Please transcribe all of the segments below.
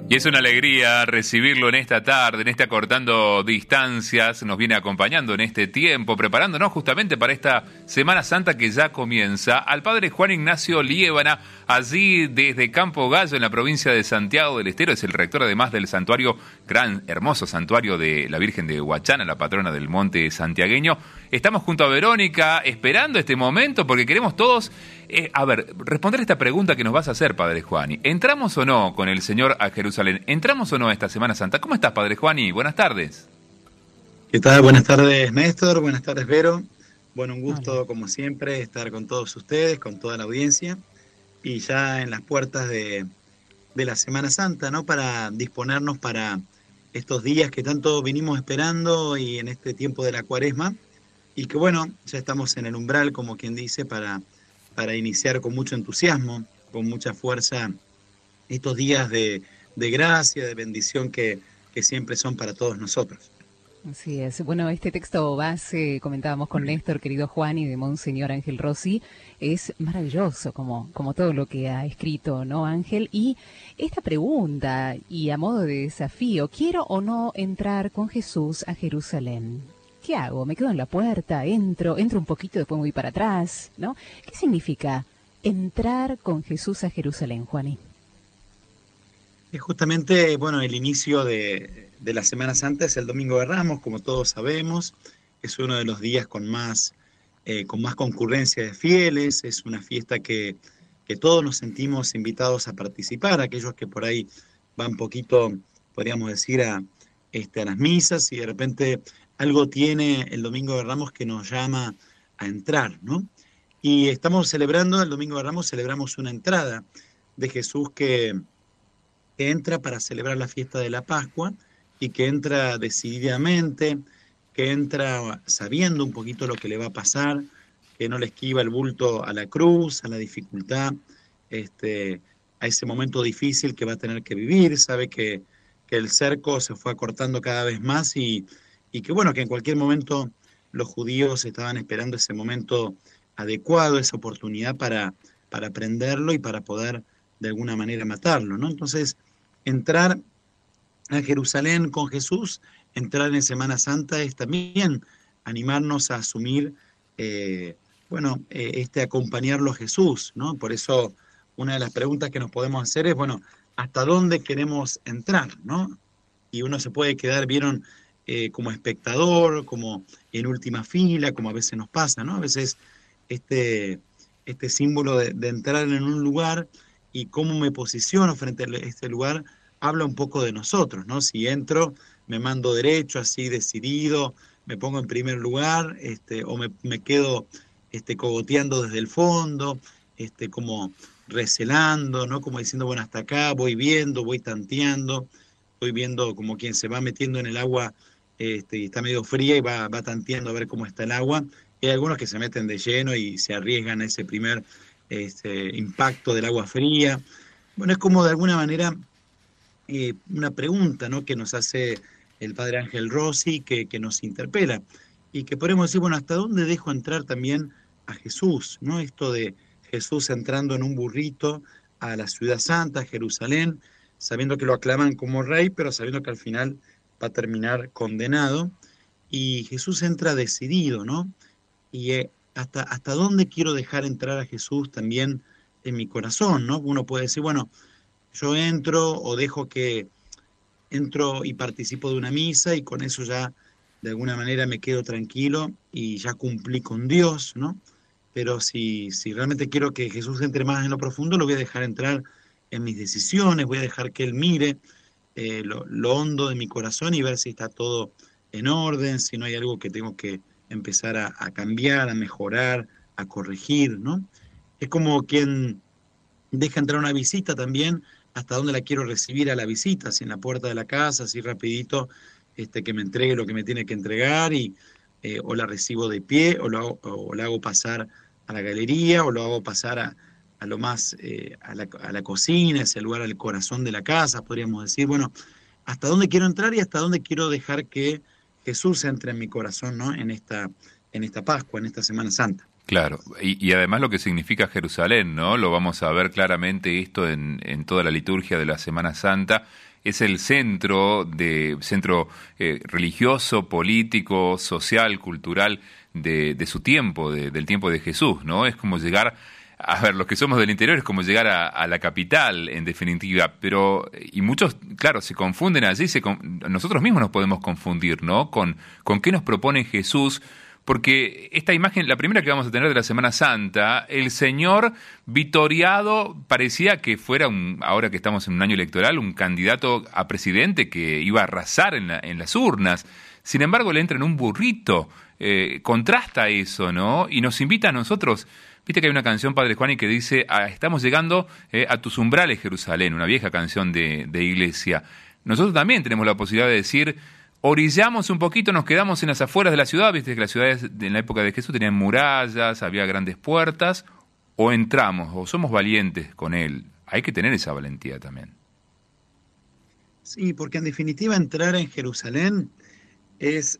Y es una alegría recibirlo en esta tarde, en este Acortando Distancias. Nos viene acompañando en este tiempo, preparándonos justamente para esta Semana Santa que ya comienza, al padre Juan Ignacio Liébana, allí desde Campo Gallo, en la provincia de Santiago del Estero. Es el rector además del santuario, gran, hermoso santuario de la Virgen de Huachana, la patrona del monte santiagueño. Estamos junto a Verónica esperando este momento porque queremos todos, responder esta pregunta que nos vas a hacer, padre Juani. ¿Entramos o no con el Señor a Jerusalén? ¿Entramos o no esta Semana Santa? ¿Cómo estás, padre Juani? Buenas tardes. ¿Qué tal? Buenas tardes, Néstor. Buenas tardes, Vero. Bueno, un gusto, como siempre, estar con todos ustedes, con toda la audiencia, y ya en las puertas de la Semana Santa, ¿no? Para disponernos para estos días que tanto vinimos esperando y en este tiempo de la Cuaresma, y que bueno, ya estamos en el umbral, como quien dice, para iniciar con mucho entusiasmo, con mucha fuerza, estos días de gracia, de bendición que siempre son para todos nosotros. Así es. Bueno, este texto base, comentábamos con Néstor, querido Juan, y de Monseñor Ángel Rossi, es maravilloso, como todo lo que ha escrito, ¿no, Ángel? Y esta pregunta, y a modo de desafío, ¿quiero o no entrar con Jesús a Jerusalén? ¿Qué hago? ¿Me quedo en la puerta? ¿Entro un poquito, después me voy para atrás? ¿No? ¿Qué significa entrar con Jesús a Jerusalén, Juaní? Es justamente, bueno, el inicio de la Semana Santa es el Domingo de Ramos, como todos sabemos. Es uno de los días con más concurrencia de fieles. Es una fiesta que todos nos sentimos invitados a participar, aquellos que por ahí van poquito, podríamos decir, a las misas, y de repente algo tiene el Domingo de Ramos que nos llama a entrar, ¿no? Y estamos celebrando, el Domingo de Ramos celebramos una entrada de Jesús que entra para celebrar la fiesta de la Pascua, y que entra decididamente, que entra sabiendo un poquito lo que le va a pasar, que no le esquiva el bulto a la cruz, a la dificultad, a ese momento difícil que va a tener que vivir. Sabe que el cerco se fue acortando cada vez más, y que bueno, que en cualquier momento los judíos estaban esperando ese momento adecuado, esa oportunidad para prenderlo y para poder de alguna manera matarlo, ¿no? Entonces, entrar a Jerusalén con Jesús, entrar en Semana Santa, es también animarnos a asumir, acompañarlo a Jesús, ¿no? Por eso, una de las preguntas que nos podemos hacer es, bueno, ¿hasta dónde queremos entrar, no? Y uno se puede quedar, vieron, como espectador, como en última fila, como a veces nos pasa, ¿no? A veces este símbolo de entrar en un lugar y cómo me posiciono frente a este lugar habla un poco de nosotros, ¿no? Si entro, me mando derecho, así decidido, me pongo en primer lugar, o me quedo cogoteando desde el fondo, como recelando, ¿no? Como diciendo, bueno, hasta acá voy viendo, voy tanteando, voy viendo como quien se va metiendo en el agua, y está medio fría y va tanteando a ver cómo está el agua. Y hay algunos que se meten de lleno y se arriesgan a ese primer impacto del agua fría. Bueno, es como de alguna manera una pregunta, ¿no?, que nos hace el padre Ángel Rossi, que nos interpela, y que podemos decir, bueno, ¿hasta dónde dejo entrar también a Jesús? ¿No? Esto de Jesús entrando en un burrito a la ciudad santa, a Jerusalén, sabiendo que lo aclaman como rey, pero sabiendo que al final va a terminar condenado, y Jesús entra decidido, ¿no? Y hasta dónde quiero dejar entrar a Jesús también en mi corazón, ¿no? Uno puede decir, bueno, yo entro o dejo que entro y participo de una misa, y con eso ya de alguna manera me quedo tranquilo y ya cumplí con Dios, ¿no? Pero si realmente quiero que Jesús entre más en lo profundo, lo voy a dejar entrar en mis decisiones, voy a dejar que Él mire lo hondo de mi corazón y ver si está todo en orden, si no hay algo que tengo que empezar a cambiar, a mejorar, a corregir, ¿no? Es como quien deja entrar una visita también, hasta dónde la quiero recibir a la visita, si en la puerta de la casa, así rapidito, que me entregue lo que me tiene que entregar, y o la recibo de pie, o la hago pasar a la galería, o lo hago pasar a lo más, a la cocina, ese lugar, al corazón de la casa, podríamos decir. Bueno, hasta dónde quiero entrar y hasta dónde quiero dejar que Jesús entre en mi corazón, ¿no? En esta Pascua, en esta Semana Santa. Claro, y además lo que significa Jerusalén, ¿no? Lo vamos a ver claramente esto en toda la liturgia de la Semana Santa. es el centro religioso, político, social, cultural de su tiempo, del tiempo de Jesús, ¿no? Es como llegar, a ver, los que somos del interior es como llegar a la capital, en definitiva, pero, y muchos, claro, se confunden allí, nosotros mismos nos podemos confundir, ¿no? Con qué nos propone Jesús, porque esta imagen, la primera que vamos a tener de la Semana Santa, el Señor vitoriado parecía que fuera, ahora que estamos en un año electoral, un candidato a presidente que iba a arrasar en las urnas. Sin embargo, le entra en un burrito, contrasta eso, ¿no? Y nos invita a nosotros. Viste que hay una canción, Padre Juan, y que dice, estamos llegando a tus umbrales, Jerusalén, una vieja canción de iglesia. Nosotros también tenemos la posibilidad de decir, orillamos un poquito, nos quedamos en las afueras de la ciudad. Viste que las ciudades en la época de Jesús tenían murallas, había grandes puertas, o entramos, o somos valientes con Él. Hay que tener esa valentía también. Sí, porque en definitiva entrar en Jerusalén es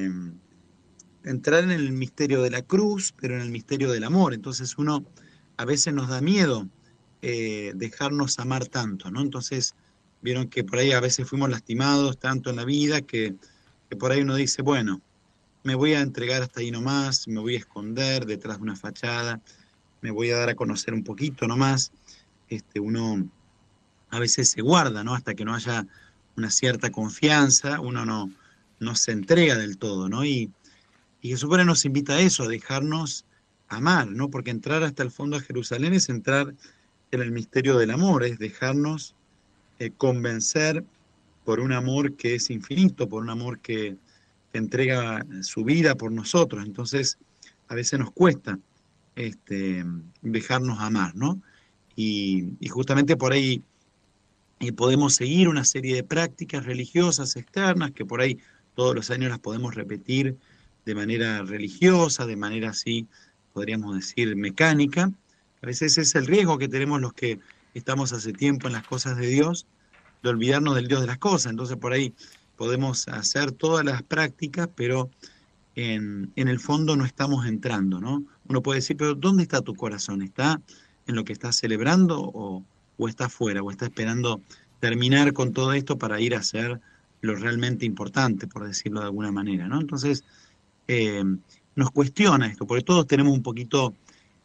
entrar en el misterio de la cruz, pero en el misterio del amor. Entonces uno a veces nos da miedo dejarnos amar tanto, ¿no? Entonces vieron que por ahí a veces fuimos lastimados tanto en la vida que por ahí uno dice, bueno, me voy a entregar hasta ahí nomás, me voy a esconder detrás de una fachada, me voy a dar a conocer un poquito nomás. Uno a veces se guarda, ¿no? Hasta que no haya una cierta confianza, uno no se entrega del todo, ¿no? Y Jesús por ahí nos invita a eso, a dejarnos amar, ¿no? Porque entrar hasta el fondo de Jerusalén es entrar en el misterio del amor, es dejarnos convencer por un amor que es infinito, por un amor que entrega su vida por nosotros. Entonces, a veces nos cuesta dejarnos amar, ¿no? Y justamente por ahí podemos seguir una serie de prácticas religiosas externas que por ahí todos los años las podemos repetir de manera religiosa, de manera así, podríamos decir, mecánica. A veces es el riesgo que tenemos los que estamos hace tiempo en las cosas de Dios, de olvidarnos del Dios de las cosas. Entonces por ahí podemos hacer todas las prácticas, pero en el fondo no estamos entrando, ¿no? Uno puede decir, pero ¿dónde está tu corazón? ¿Está en lo que estás celebrando o está fuera? ¿O está esperando terminar con todo esto para ir a hacer lo realmente importante, por decirlo de alguna manera, ¿no? Entonces nos cuestiona esto, porque todos tenemos un poquito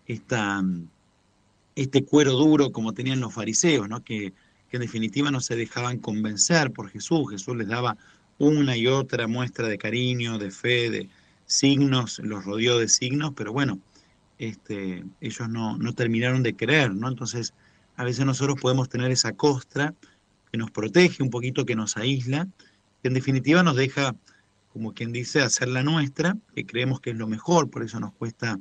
este cuero duro como tenían los fariseos, ¿no? Que en definitiva no se dejaban convencer por Jesús. Jesús les daba una y otra muestra de cariño, de fe, de signos, los rodeó de signos, pero bueno, ellos no terminaron de creer, ¿no? Entonces, a veces nosotros podemos tener esa costra que nos protege un poquito, que nos aísla, que en definitiva nos deja, como quien dice, hacer la nuestra, que creemos que es lo mejor, por eso nos cuesta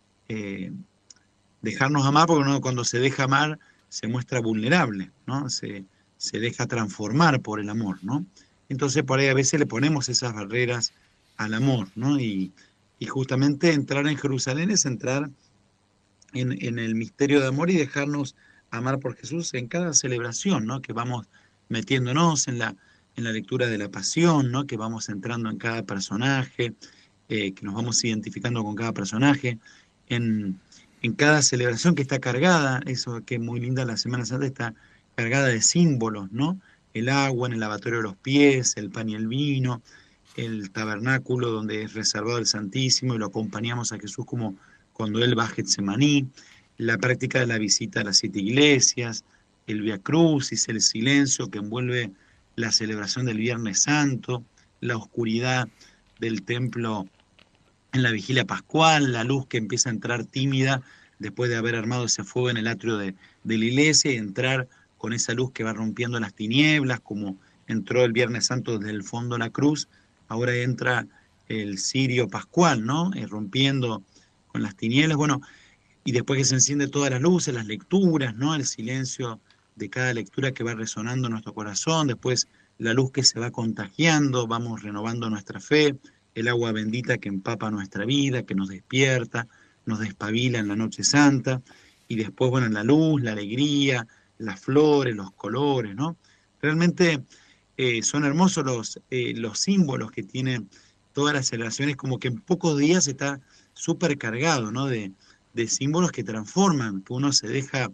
dejarnos amar, porque uno cuando se deja amar se muestra vulnerable, ¿no? Se deja transformar por el amor, ¿no? Entonces por ahí a veces le ponemos esas barreras al amor, ¿no? Y justamente entrar en Jerusalén es entrar en el misterio de amor y dejarnos amar por Jesús en cada celebración, ¿no? Que vamos metiéndonos en la lectura de la pasión, ¿no? Que vamos entrando en cada personaje, que nos vamos identificando con cada personaje, en cada celebración que está cargada, eso que es muy linda la Semana Santa, está cargada de símbolos, ¿no? El agua en el lavatorio de los pies, el pan y el vino, el tabernáculo donde es reservado el Santísimo y lo acompañamos a Jesús como cuando Él va a Getsemaní, la práctica de la visita a las 7 iglesias, el Via Crucis, el silencio que envuelve la celebración del Viernes Santo, la oscuridad del templo en la vigilia pascual, la luz que empieza a entrar tímida después de haber armado ese fuego en el atrio de la iglesia y entrar con esa luz que va rompiendo las tinieblas, como entró el Viernes Santo desde el fondo de la cruz, ahora entra el cirio pascual, ¿no? Rompiendo con las tinieblas, bueno, y después que se enciende todas las luces, las lecturas, ¿no? El silencio de cada lectura que va resonando en nuestro corazón, después la luz que se va contagiando, vamos renovando nuestra fe, el agua bendita que empapa nuestra vida, que nos despierta, nos despabila en la noche santa, y después, bueno, la luz, la alegría, las flores, los colores, ¿no? Realmente son hermosos los símbolos que tienen todas las celebraciones, como que en pocos días está súper cargado, ¿no? De símbolos que transforman, que uno se deja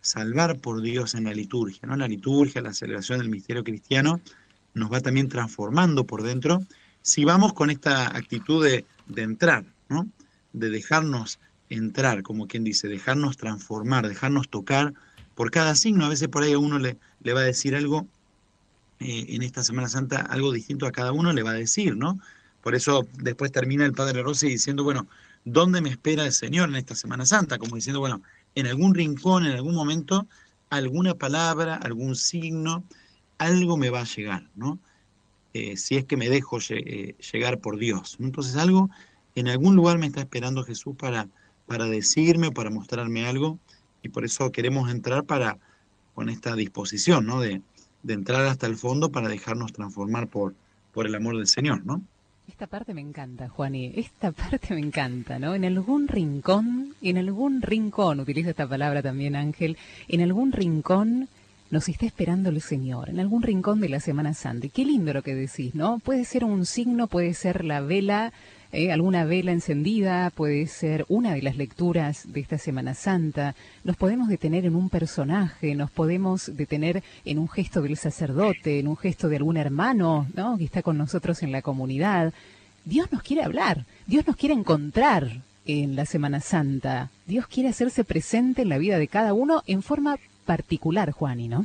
salvar por Dios en la liturgia, ¿no? La liturgia, la celebración del misterio cristiano, nos va también transformando por dentro, si vamos con esta actitud de entrar, ¿no? De dejarnos entrar, como quien dice, dejarnos transformar, dejarnos tocar por cada signo. A veces por ahí a uno le va a decir algo, en esta Semana Santa, algo distinto a cada uno le va a decir, ¿no? Por eso después termina el Padre Rossi diciendo, bueno, ¿dónde me espera el Señor en esta Semana Santa? Como diciendo, bueno, en algún rincón, en algún momento, alguna palabra, algún signo, algo me va a llegar, ¿no? Si es que me dejo llegar por Dios, ¿no? Entonces algo, en algún lugar me está esperando Jesús para decirme o para mostrarme algo, y por eso queremos entrar con esta disposición, ¿no? De entrar hasta el fondo para dejarnos transformar por el amor del Señor, ¿no? Esta parte me encanta, Juani, esta parte me encanta, ¿no? En algún rincón, utilizo esta palabra también, Ángel, en algún rincón nos está esperando el Señor, en algún rincón de la Semana Santa. Y qué lindo lo que decís, ¿no? Puede ser un signo, puede ser la vela, alguna vela encendida, puede ser una de las lecturas de esta Semana Santa. Nos podemos detener en un personaje, nos podemos detener en un gesto del sacerdote, en un gesto de algún hermano, ¿no? Que está con nosotros en la comunidad. Dios nos quiere hablar, Dios nos quiere encontrar en la Semana Santa. Dios quiere hacerse presente en la vida de cada uno en forma particular, Juani, ¿no?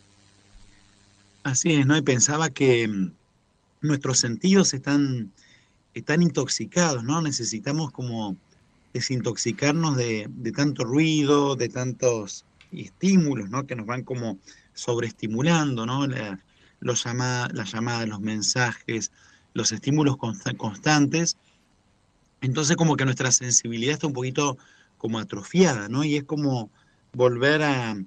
Así es, ¿no? Y pensaba que nuestros sentidos están intoxicados, ¿no? Necesitamos como desintoxicarnos de tanto ruido, de tantos estímulos, ¿no? Que nos van como sobreestimulando, ¿no? Las llamadas, los mensajes, los estímulos constantes. Entonces como que nuestra sensibilidad está un poquito como atrofiada, ¿no? Y es como volver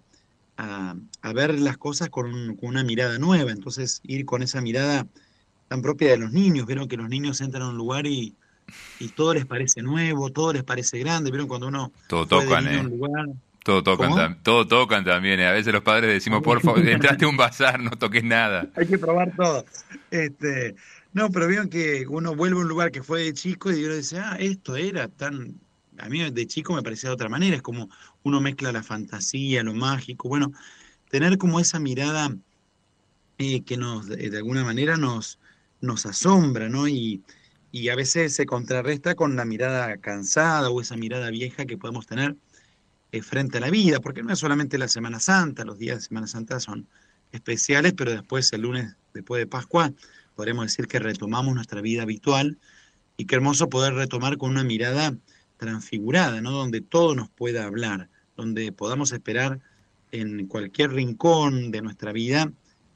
a ver las cosas con una mirada nueva. Entonces ir con esa mirada tan propia de los niños. Vieron que los niños entran a un lugar y todo les parece nuevo, todo les parece grande. Vieron cuando uno Todo fue de tocan, niño a un lugar. ¿Cómo? todo tocan también. A veces los padres decimos, por favor, entraste a un bazar, no toques nada. Hay que probar todo. No, pero vieron que uno vuelve a un lugar que fue de chico y uno dice, esto era tan... A mí de chico me parecía de otra manera. Es como uno mezcla la fantasía, lo mágico. Bueno, tener como esa mirada, que de alguna manera nos asombra, ¿no? Y a veces se contrarresta con la mirada cansada o esa mirada vieja que podemos tener, frente a la vida, porque no es solamente la Semana Santa, los días de Semana Santa son especiales, pero después, el lunes, después de Pascua, podremos decir que retomamos nuestra vida habitual, y qué hermoso poder retomar con una mirada transfigurada, ¿no? Donde todo nos pueda hablar, donde podamos esperar en cualquier rincón de nuestra vida,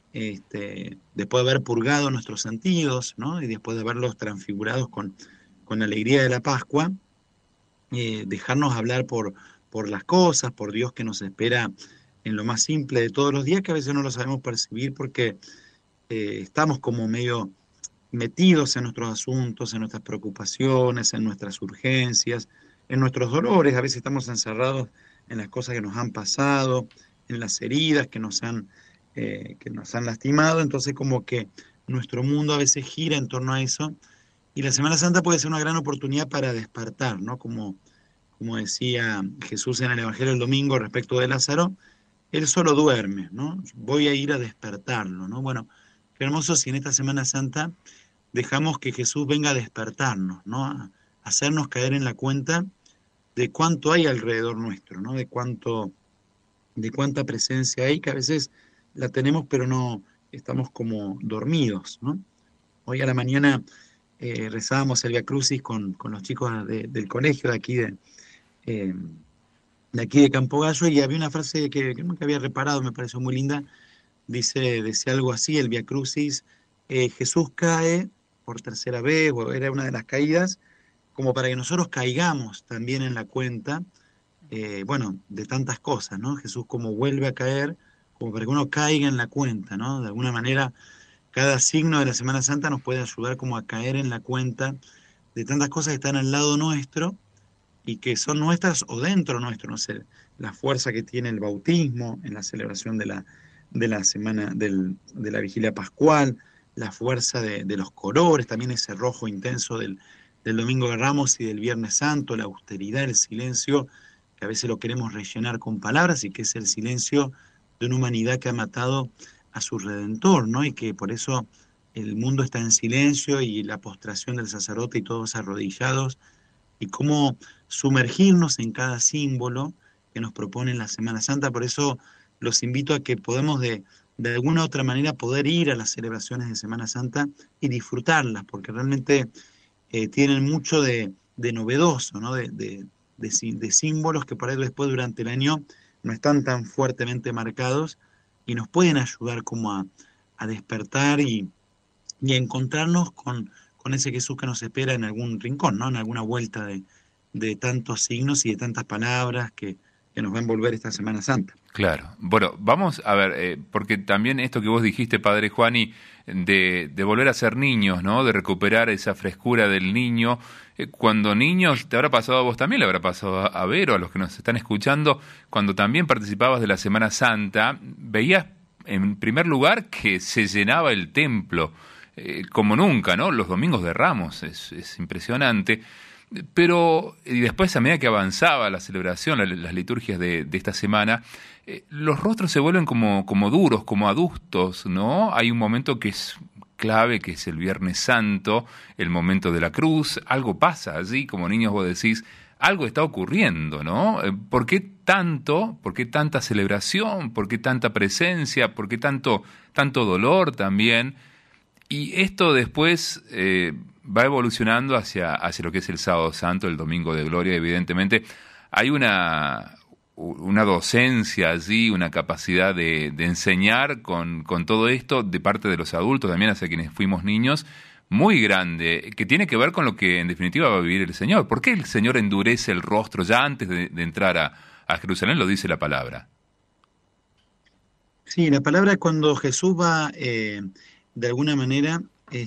después de haber purgado nuestros sentidos, ¿no? Y después de haberlos transfigurados con la alegría de la Pascua, dejarnos hablar por las cosas, por Dios que nos espera en lo más simple de todos los días, que a veces no lo sabemos percibir porque estamos como medio metidos en nuestros asuntos, en nuestras preocupaciones, en nuestras urgencias, en nuestros dolores. A veces estamos encerrados en las cosas que nos han pasado, en las heridas que nos han lastimado. Entonces como que nuestro mundo a veces gira en torno a eso, y la Semana Santa puede ser una gran oportunidad para despertar, ¿no? Como decía Jesús en el Evangelio del domingo respecto de Lázaro, él solo duerme, ¿no? Voy a ir a despertarlo, ¿no? Bueno, qué hermoso si en esta Semana Santa dejamos que Jesús venga a despertarnos, ¿no? A hacernos caer en la cuenta de cuánto hay alrededor nuestro, ¿no? De cuánta presencia hay, que a veces la tenemos pero no estamos como dormidos, ¿no? Hoy a la mañana rezábamos el Via Crucis con los chicos del colegio eh, de aquí de Campo Gallo, y había una frase que nunca había reparado, me pareció muy linda. Decía algo así, el Via Crucis, Jesús cae por tercera vez, o era una de las caídas, como para que nosotros caigamos también en la cuenta, bueno, de tantas cosas, ¿no? Jesús como vuelve a caer, como para que uno caiga en la cuenta, ¿no? De alguna manera, cada signo de la Semana Santa nos puede ayudar como a caer en la cuenta de tantas cosas que están al lado nuestro y que son nuestras o dentro nuestro, no sé, la fuerza que tiene el bautismo en la celebración de la semana de la vigilia pascual, la fuerza de los colores, también ese rojo intenso del Domingo de Ramos y del Viernes Santo, la austeridad, el silencio que a veces lo queremos rellenar con palabras y que es el silencio de una humanidad que ha matado a su Redentor, ¿no? Y que por eso el mundo está en silencio y la postración del sacerdote y todos arrodillados, y cómo sumergirnos en cada símbolo que nos propone la Semana Santa. Por eso los invito a que podamos de alguna u otra manera poder ir a las celebraciones de Semana Santa y disfrutarlas, porque realmente tienen mucho de novedoso, ¿no? De símbolos que por ahí después durante el año no están tan fuertemente marcados y nos pueden ayudar como a despertar y a encontrarnos con ese Jesús que nos espera en algún rincón, ¿no? En alguna vuelta de tantos signos y de tantas palabras que nos va a envolver esta Semana Santa. Claro. Bueno, vamos a ver, porque también esto que vos dijiste, Padre Juani, de volver a ser niños, ¿no? De recuperar esa frescura del niño. Cuando niños, te habrá pasado a vos también, le habrá pasado a Vero, a los que nos están escuchando, cuando también participabas de la Semana Santa, veías en primer lugar que se llenaba el templo, como nunca, ¿no? Los domingos de Ramos, es impresionante. Pero, y después a medida que avanzaba la celebración, las liturgias de esta semana, los rostros se vuelven como duros, como adustos, ¿no? Hay un momento que es clave, que es el Viernes Santo, el momento de la cruz, algo pasa allí, como niños vos decís, algo está ocurriendo, ¿no? ¿Por qué tanto? ¿Por qué tanta celebración? ¿Por qué tanta presencia? ¿Por qué tanto dolor también? Y esto después va evolucionando hacia lo que es el Sábado Santo, el Domingo de Gloria, evidentemente. Hay una docencia allí, una capacidad de enseñar con todo esto de parte de los adultos, también hacia quienes fuimos niños, muy grande, que tiene que ver con lo que en definitiva va a vivir el Señor. ¿Por qué el Señor endurece el rostro ya antes de entrar a Jerusalén? Lo dice la palabra. Sí, la palabra cuando Jesús va, de alguna manera,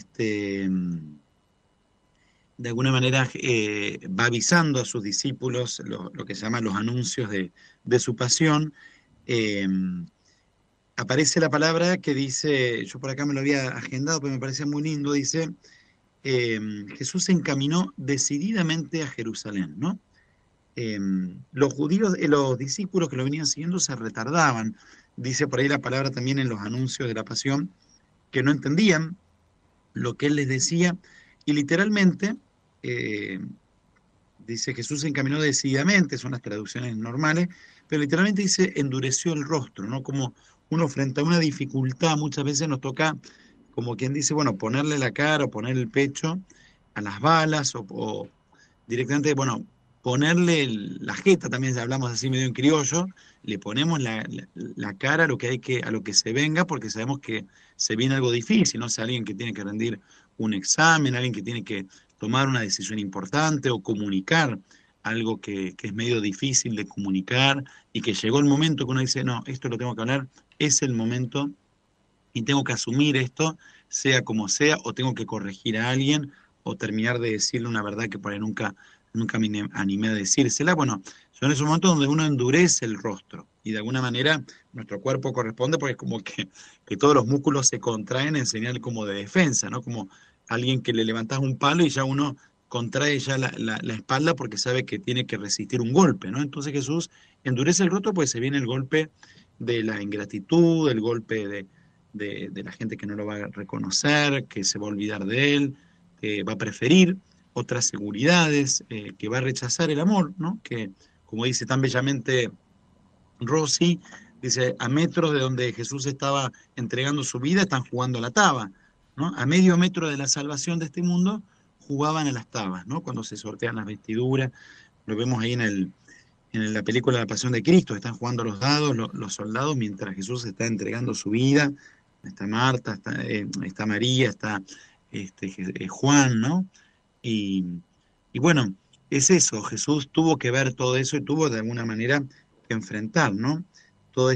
va avisando a sus discípulos lo que se llaman los anuncios de su pasión. eh, Aparece la palabra que dice, yo por acá me lo había agendado, pero me parece muy lindo, dice, eh, Jesús se encaminó decididamente a Jerusalén, ¿no? Los judíos, los discípulos que lo venían siguiendo se retardaban, dice por ahí la palabra también en los anuncios de la pasión, que no entendían lo que él les decía, y literalmente eh, dice Jesús se encaminó decididamente, son las traducciones normales, pero literalmente dice endureció el rostro, ¿no? Como uno frente a una dificultad, muchas veces nos toca, como quien dice, bueno, ponerle la cara o poner el pecho a las balas o directamente, bueno, ponerle la jeta, también hablamos así medio en criollo, le ponemos la cara a lo que a lo que se venga, porque sabemos que se viene algo difícil, ¿no? O sea, alguien que tiene que rendir un examen, alguien que tiene que tomar una decisión importante o comunicar algo que es medio difícil de comunicar y que llegó el momento que uno dice, no, esto lo tengo que hablar, es el momento y tengo que asumir esto, sea como sea, o tengo que corregir a alguien o terminar de decirle una verdad que por ahí nunca me animé a decírsela. Bueno, son esos momentos donde uno endurece el rostro y de alguna manera nuestro cuerpo corresponde porque es como que todos los músculos se contraen en señal como de defensa, ¿no? Como alguien que le levantas un palo y ya uno contrae ya la espalda porque sabe que tiene que resistir un golpe, ¿no? Entonces Jesús endurece el rostro porque se viene el golpe de la ingratitud, el golpe de la gente que no lo va a reconocer, que se va a olvidar de él, que va a preferir otras seguridades, que va a rechazar el amor, ¿no? Que, como dice tan bellamente Rossi, dice, a metros de donde Jesús estaba entregando su vida, están jugando a la taba, ¿no? A medio metro de la salvación de este mundo, jugaban a las tabas, ¿no? Cuando se sortean las vestiduras, lo vemos ahí en la película La Pasión de Cristo, están jugando los dados, los soldados, mientras Jesús está entregando su vida. Está Marta, está María, está Juan, ¿no? Y, y bueno, es eso, Jesús tuvo que ver todo eso y tuvo de alguna manera que enfrentar, ¿no? Toda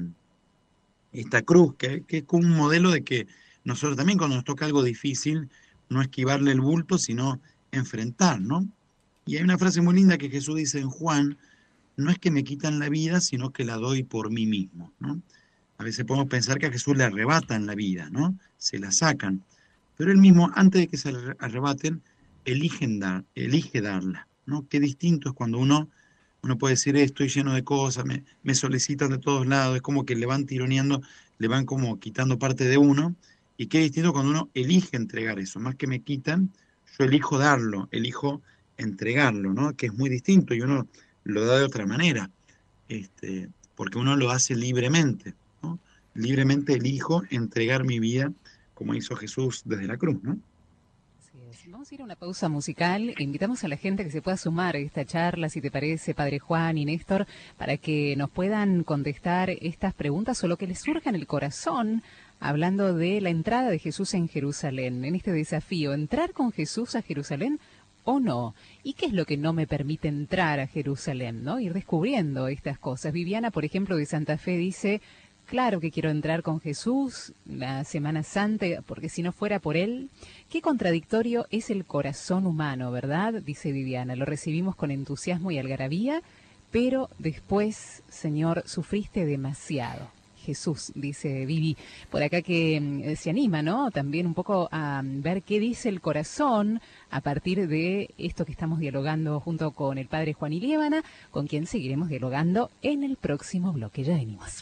esta cruz, que es como un modelo de que nosotros también cuando nos toca algo difícil, no esquivarle el bulto, sino enfrentar, ¿no? Y hay una frase muy linda que Jesús dice en Juan, no es que me quitan la vida, sino que la doy por mí mismo, ¿no? A veces podemos pensar que a Jesús le arrebatan la vida, ¿no? Se la sacan. Pero él mismo, antes de que se arrebaten, elige darla, ¿no? Qué distinto es cuando uno Uno puede decir, estoy lleno de cosas, me solicitan de todos lados, es como que le van tironeando, le van como quitando parte de uno, y qué distinto cuando uno elige entregar eso, más que me quitan, yo elijo darlo, elijo entregarlo, ¿no? Que es muy distinto y uno lo da de otra manera, porque uno lo hace libremente, ¿no? Libremente elijo entregar mi vida como hizo Jesús desde la cruz, ¿no? Así es. Vamos a ir a una pausa musical. Invitamos a la gente que se pueda sumar a esta charla, si te parece, Padre Juan y Néstor, para que nos puedan contestar estas preguntas o lo que les surja en el corazón, hablando de la entrada de Jesús en Jerusalén, en este desafío, entrar con Jesús a Jerusalén o no. ¿Y qué es lo que no me permite entrar a Jerusalén, no? Ir descubriendo estas cosas. Viviana, por ejemplo, de Santa Fe dice: claro que quiero entrar con Jesús la Semana Santa, porque si no fuera por él, qué contradictorio es el corazón humano, ¿verdad? Dice Viviana, lo recibimos con entusiasmo y algarabía, pero después, Señor, sufriste demasiado. Jesús, dice Vivi, por acá que se anima, ¿no? También un poco a ver qué dice el corazón a partir de esto que estamos dialogando junto con el Padre Juan y Liébana, con quien seguiremos dialogando en el próximo bloque. Ya venimos.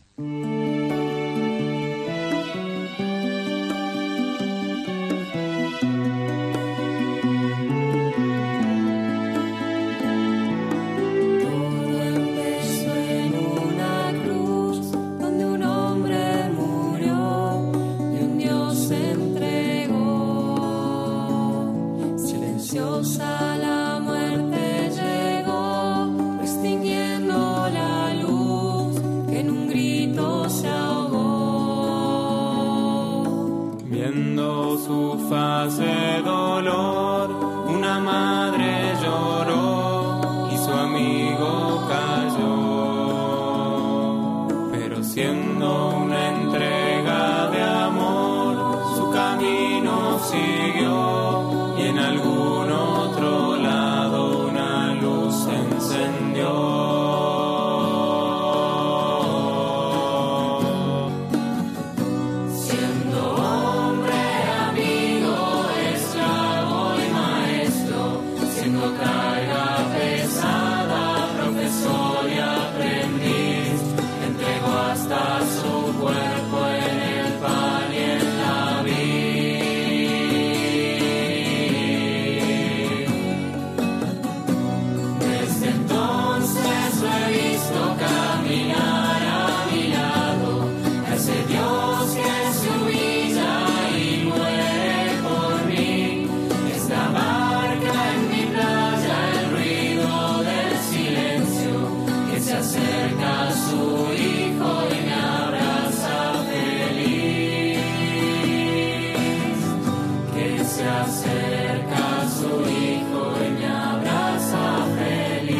La muerte llegó, extinguiendo la luz que en un grito se ahogó. Viendo su faz de dolor, una madre lloró y su amigo cayó. Pero siendo una entrega de amor, su camino siguió y en algún otro lado una luz se encendió. Siendo hombre, amigo, esclavo y maestro, siendo carga pesada, profesor y aprendiz, entregó hasta su cuerpo en el pan y en la vid. Desde entonces lo he visto caminar a mi lado, ese Dios que se humilla y muere por mí. Esta barca en mi playa, el ruido del silencio, que se acerca a su hijo y me abraza feliz. Que se acerca a su hijo y me abraza feliz.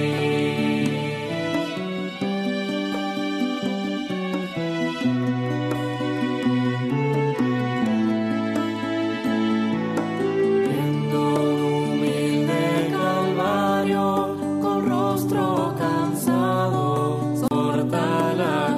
Viendo humilde Calvario, con rostro cansado, soporta la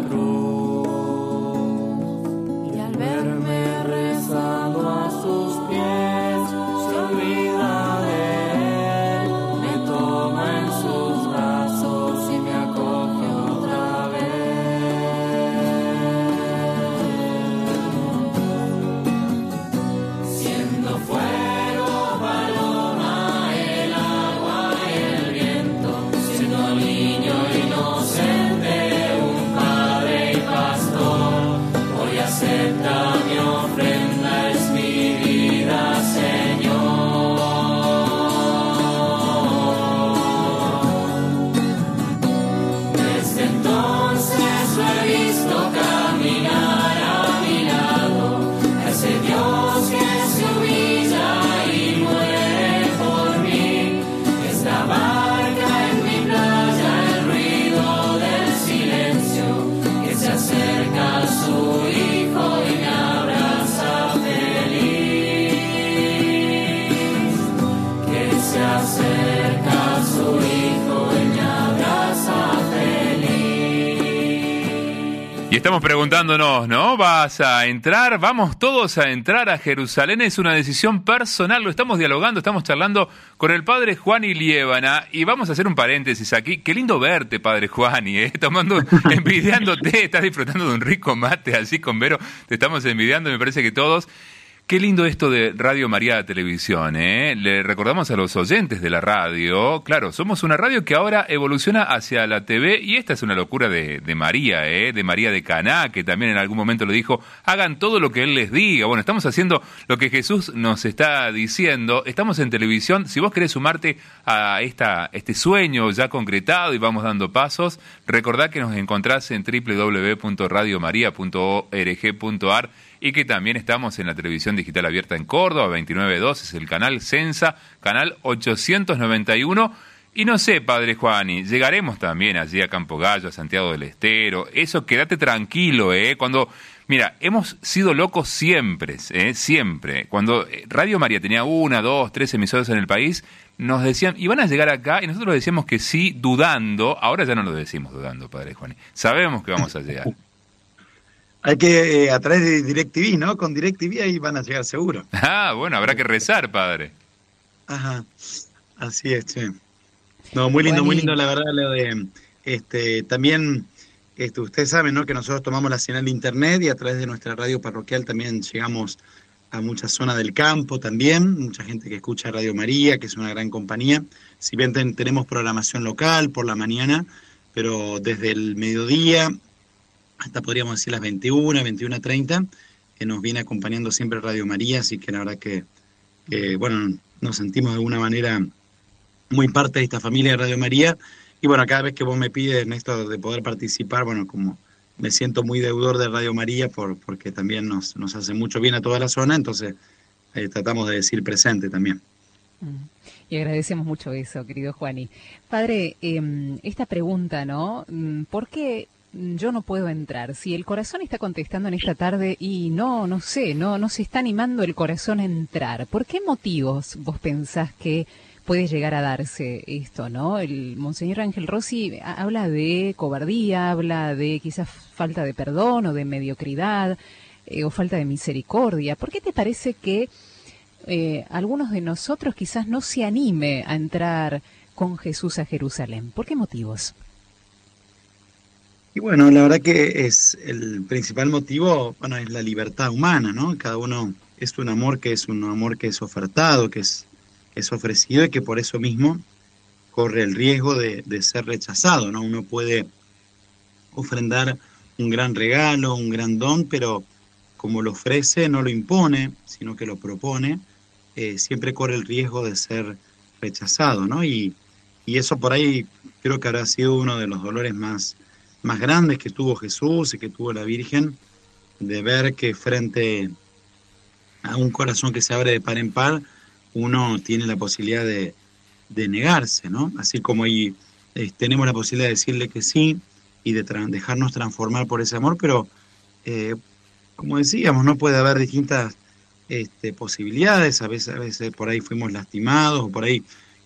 Y estamos preguntándonos, ¿no? ¿Vas a entrar? ¿Vamos todos a entrar a Jerusalén? Es una decisión personal, lo estamos dialogando, estamos charlando con el padre Juani Liébana y vamos a hacer un paréntesis aquí. Qué lindo verte, padre Juani, envidiándote, estás disfrutando de un rico mate así con Vero, te estamos envidiando, me parece que todos. Qué lindo esto de Radio María Televisión, ¿eh? Le recordamos a los oyentes de la radio, claro, somos una radio que ahora evoluciona hacia la TV y esta es una locura de María, de María de Caná, que también en algún momento lo dijo, hagan todo lo que Él les diga. Bueno, estamos haciendo lo que Jesús nos está diciendo, estamos en televisión, si vos querés sumarte a este sueño ya concretado y vamos dando pasos, recordá que nos encontrás en www.radiomaria.org.ar y que también estamos en la televisión digital abierta en Córdoba, 292, es el canal Sensa, canal 891. Y no sé, padre Juani, llegaremos también allí a Campo Gallo, a Santiago del Estero. Eso, quédate tranquilo, Mira, hemos sido locos siempre, siempre. Cuando Radio María tenía 1, 2, 3 emisoras en el país, nos decían, ¿y van a llegar acá? Y nosotros decíamos que sí, dudando. Ahora ya no lo decimos dudando, padre Juani. Sabemos que vamos a llegar. Hay que a través de DirecTV, ¿no? Con DirecTV ahí van a llegar seguro. Ah, bueno, habrá que rezar, padre. Ajá, así es, che. No, muy lindo, la verdad, lo de, también, ustedes saben, ¿no? Que nosotros tomamos la señal de internet y a través de nuestra radio parroquial también llegamos a muchas zonas del campo también, mucha gente que escucha Radio María, que es una gran compañía. Si bien tenemos programación local por la mañana, pero desde el mediodía hasta podríamos decir las 21:30, que nos viene acompañando siempre Radio María, así que la verdad que bueno, nos sentimos de alguna manera muy parte de esta familia de Radio María, y bueno, cada vez que vos me pides, Néstor, de poder participar, bueno, como me siento muy deudor de Radio María, porque también nos hace mucho bien a toda la zona, entonces tratamos de decir presente también. Y agradecemos mucho eso, querido Juani. Padre, esta pregunta, ¿no? ¿Por qué yo no puedo entrar? Si el corazón está contestando en esta tarde y no se está animando el corazón a entrar, ¿por qué motivos vos pensás que puede llegar a darse esto, ¿no? El Monseñor Ángel Rossi habla de cobardía, habla de quizás falta de perdón o de mediocridad o falta de misericordia. ¿Por qué te parece que algunos de nosotros quizás no se anime a entrar con Jesús a Jerusalén? ¿Por qué motivos? Y bueno, la verdad que es el principal motivo, bueno, es la libertad humana, ¿no? Cada uno es un amor que es ofertado, que es ofrecido y que por eso mismo corre el riesgo de ser rechazado, ¿no? Uno puede ofrendar un gran regalo, un gran don, pero como lo ofrece, no lo impone, sino que lo propone, siempre corre el riesgo de ser rechazado, ¿no? Y eso por ahí creo que habrá sido uno de los dolores más grandes que tuvo Jesús y que tuvo la Virgen, de ver que frente a un corazón que se abre de par en par, uno tiene la posibilidad de negarse, ¿no? Así como ahí tenemos la posibilidad de decirle que sí y de dejarnos transformar por ese amor, pero como decíamos, no puede haber distintas posibilidades, a veces por ahí fuimos lastimados, o por ahí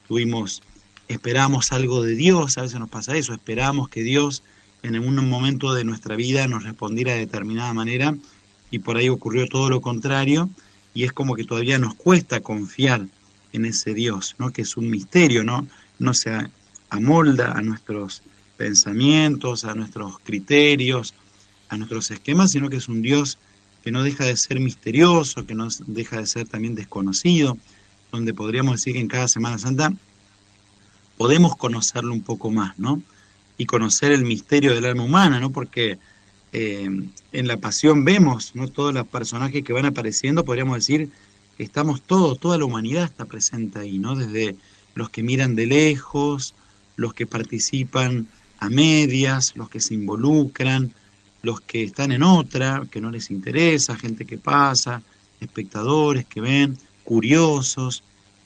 esperamos algo de Dios, a veces nos pasa eso, esperamos que Dios en un momento de nuestra vida nos respondiera de determinada manera y por ahí ocurrió todo lo contrario y es como que todavía nos cuesta confiar en ese Dios, ¿no? Que es un misterio, ¿no? No se amolda a nuestros pensamientos, a nuestros criterios, a nuestros esquemas, sino que es un Dios que no deja de ser misterioso, que no deja de ser también desconocido, donde podríamos decir que en cada Semana Santa podemos conocerlo un poco más, ¿no? Y conocer el misterio del alma humana, ¿no? Porque en la pasión vemos, ¿no? Todos los personajes que van apareciendo, podríamos decir, estamos toda la humanidad está presente ahí, ¿no? Desde los que miran de lejos, los que participan a medias, los que se involucran, los que están en otra, que no les interesa, gente que pasa, espectadores que ven, curiosos,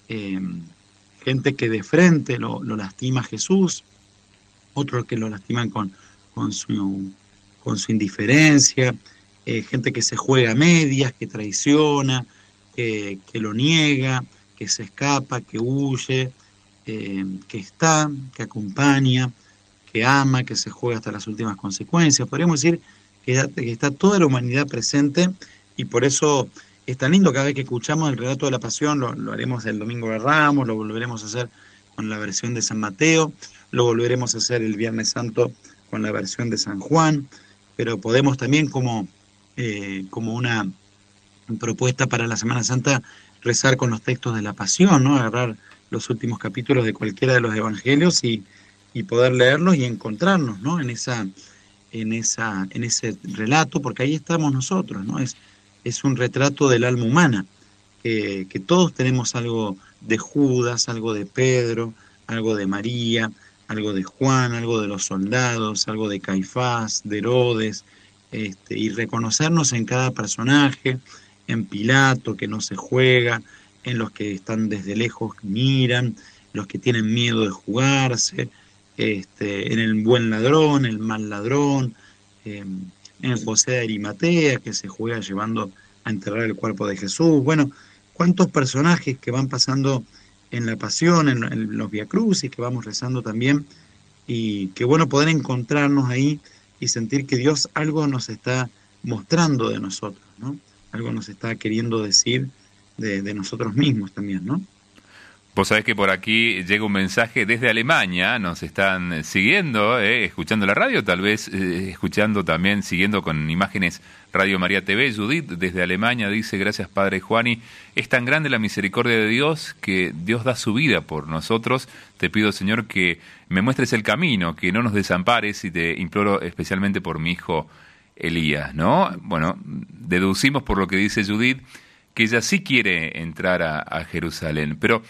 gente que de frente lo lastima a Jesús, otros que lo lastiman con su indiferencia, gente que se juega a medias, que traiciona, que lo niega, que se escapa, que huye, que acompaña, que ama, que se juega hasta las últimas consecuencias. Podríamos decir que está toda la humanidad presente, y por eso es tan lindo cada vez que escuchamos el relato de la pasión. Lo haremos el Domingo de Ramos, lo volveremos a hacer con la versión de San Mateo, lo volveremos a hacer el Viernes Santo con la versión de San Juan, pero podemos también como una propuesta para la Semana Santa rezar con los textos de la Pasión, ¿no? Agarrar los últimos capítulos de cualquiera de los evangelios y poder leerlos y encontrarnos, ¿no? en ese relato, porque ahí estamos nosotros, ¿no? Es un retrato del alma humana, que todos tenemos algo de Judas, algo de Pedro, algo de María, algo de Juan, algo de los soldados, algo de Caifás, de Herodes, y reconocernos en cada personaje, en Pilato, que no se juega, en los que están desde lejos, miran, los que tienen miedo de jugarse, en el buen ladrón, el mal ladrón, en el José de Arimatea, que se juega llevando a enterrar el cuerpo de Jesús. Bueno, cuántos personajes que van pasando en la pasión, en los viacrucis, que vamos rezando también, y qué bueno poder encontrarnos ahí y sentir que Dios algo nos está mostrando de nosotros, ¿no? Algo nos está queriendo decir de nosotros mismos también, ¿no? Vos sabés que por aquí llega un mensaje desde Alemania, nos están siguiendo, escuchando la radio, tal vez escuchando también, siguiendo con imágenes Radio María TV. Judith desde Alemania dice: gracias Padre Juani, es tan grande la misericordia de Dios que Dios da su vida por nosotros. Te pido, Señor, que me muestres el camino, que no nos desampares, y te imploro especialmente por mi hijo Elías, ¿no? Bueno, deducimos por lo que dice Judith que ella sí quiere entrar a Jerusalén, pero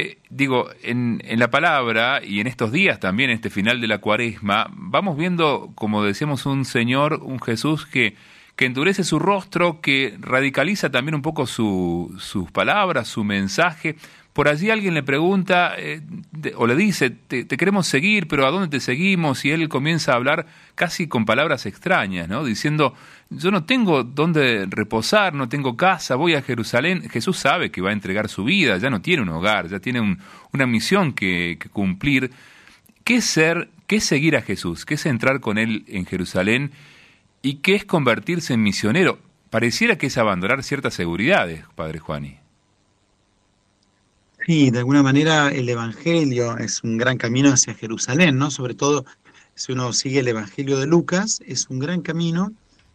en la palabra y en estos días también, en este final de la Cuaresma, vamos viendo, como decíamos, un Señor, un Jesús que endurece su rostro, que radicaliza también un poco sus palabras, su mensaje. Por allí alguien le pregunta o le dice: te queremos seguir, pero ¿a dónde te seguimos? Y él comienza a hablar casi con palabras extrañas, ¿no? Diciendo: yo no tengo dónde reposar, no tengo casa, voy a Jerusalén. Jesús sabe que va a entregar su vida, ya no tiene un hogar, ya tiene una misión que cumplir. ¿Qué es seguir a Jesús? ¿Qué es entrar con él en Jerusalén? ¿Y qué es convertirse en misionero? Pareciera que es abandonar ciertas seguridades, Padre Juani. Sí, de alguna manera el Evangelio es un gran camino hacia Jerusalén, ¿no? Sobre todo si uno sigue el Evangelio de Lucas, es un gran camino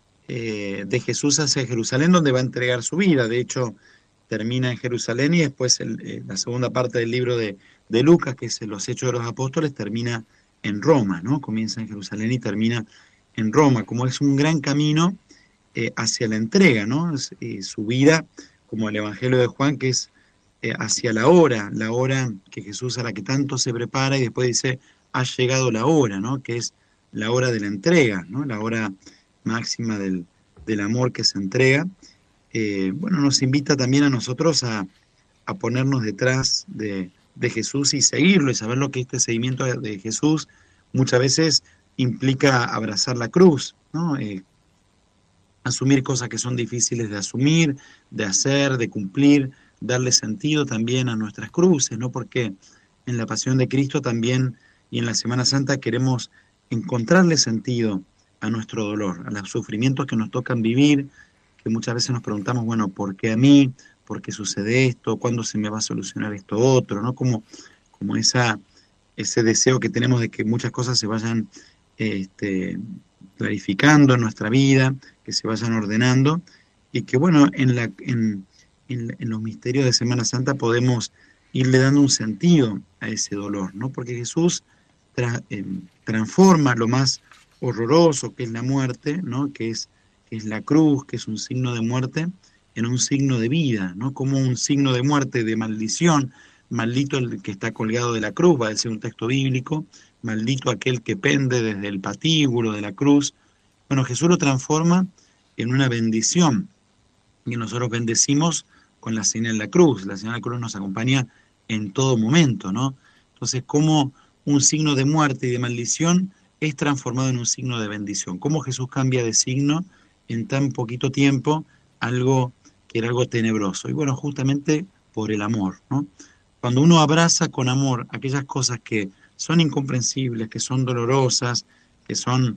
de Jesús hacia Jerusalén, donde va a entregar su vida. De hecho, termina en Jerusalén, y después la segunda parte del libro de Lucas, que es los Hechos de los Apóstoles, termina en Roma, ¿no? Comienza en Jerusalén y termina en Roma, como es un gran camino hacia la entrega, ¿no? Su vida, como el Evangelio de Juan, que es hacia la hora que Jesús, a la que tanto se prepara, y después dice: ha llegado la hora, ¿no? Que es la hora de la entrega, ¿no? La hora máxima del amor que se entrega. Bueno, nos invita también a nosotros a ponernos detrás de Jesús y seguirlo, y saber lo que este seguimiento de Jesús muchas veces implica abrazar la cruz, ¿no? Asumir cosas que son difíciles de asumir, de hacer, de cumplir, darle sentido también a nuestras cruces, ¿no? Porque en la Pasión de Cristo también, y en la Semana Santa, queremos encontrarle sentido a nuestro dolor, a los sufrimientos que nos tocan vivir, que muchas veces nos preguntamos: bueno, ¿por qué a mí? ¿Por qué sucede esto? ¿Cuándo se me va a solucionar esto otro? ¿No? Como ese deseo que tenemos de que muchas cosas se vayan clarificando en nuestra vida, que se vayan ordenando, y que, bueno, en los misterios de Semana Santa podemos irle dando un sentido a ese dolor, ¿no? Porque Jesús transforma lo más horroroso, que es la muerte, ¿no? Que es la cruz, que es un signo de muerte, en un signo de vida, ¿no? Como un signo de muerte, de maldición: maldito el que está colgado de la cruz, va a decir un texto bíblico, maldito aquel que pende desde el patíbulo de la cruz. Bueno, Jesús lo transforma en una bendición, y nosotros bendecimos con la señal de la cruz. La señal de la cruz nos acompaña en todo momento, ¿no? Entonces, cómo un signo de muerte y de maldición es transformado en un signo de bendición. Cómo Jesús cambia de signo en tan poquito tiempo algo que era algo tenebroso. Y bueno, justamente por el amor, ¿no? Cuando uno abraza con amor aquellas cosas que son incomprensibles, que son dolorosas, que son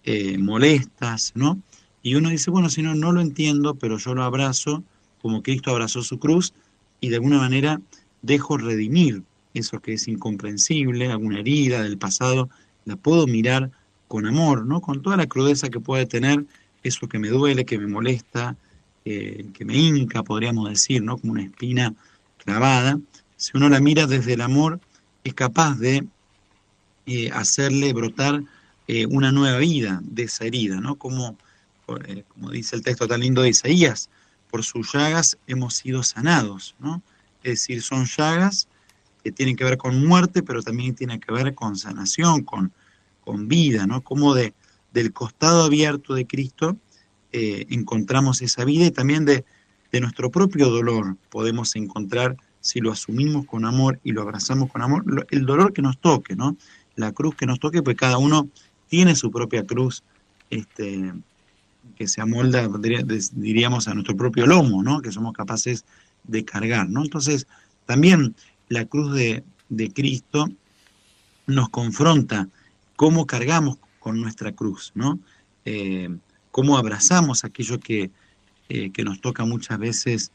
molestas, ¿no? Y uno dice, bueno, si no, no lo entiendo, pero yo lo abrazo como Cristo abrazó su cruz y de alguna manera dejo redimir eso que es incomprensible, alguna herida del pasado, la puedo mirar con amor, ¿no? Con toda la crudeza que puede tener eso que me duele, que me molesta, que me hinca, podríamos decir, ¿no? Como una espina clavada. Si uno la mira desde el amor, es capaz de hacerle brotar una nueva vida de esa herida, ¿no? Como dice el texto tan lindo de Isaías, por sus llagas hemos sido sanados, ¿no? Es decir, son llagas que tienen que ver con muerte, pero también tienen que ver con sanación, con vida, ¿no? Como del costado abierto de Cristo encontramos esa vida, y también de nuestro propio dolor podemos encontrar, si lo asumimos con amor y lo abrazamos con amor, el dolor que nos toque, ¿no? La cruz que nos toque, pues cada uno tiene su propia cruz, que se amolda, diríamos, a nuestro propio lomo, ¿no? Que somos capaces de cargar, ¿no? Entonces, también la cruz de Cristo nos confronta cómo cargamos con nuestra cruz, ¿no? Cómo abrazamos aquello que nos toca muchas veces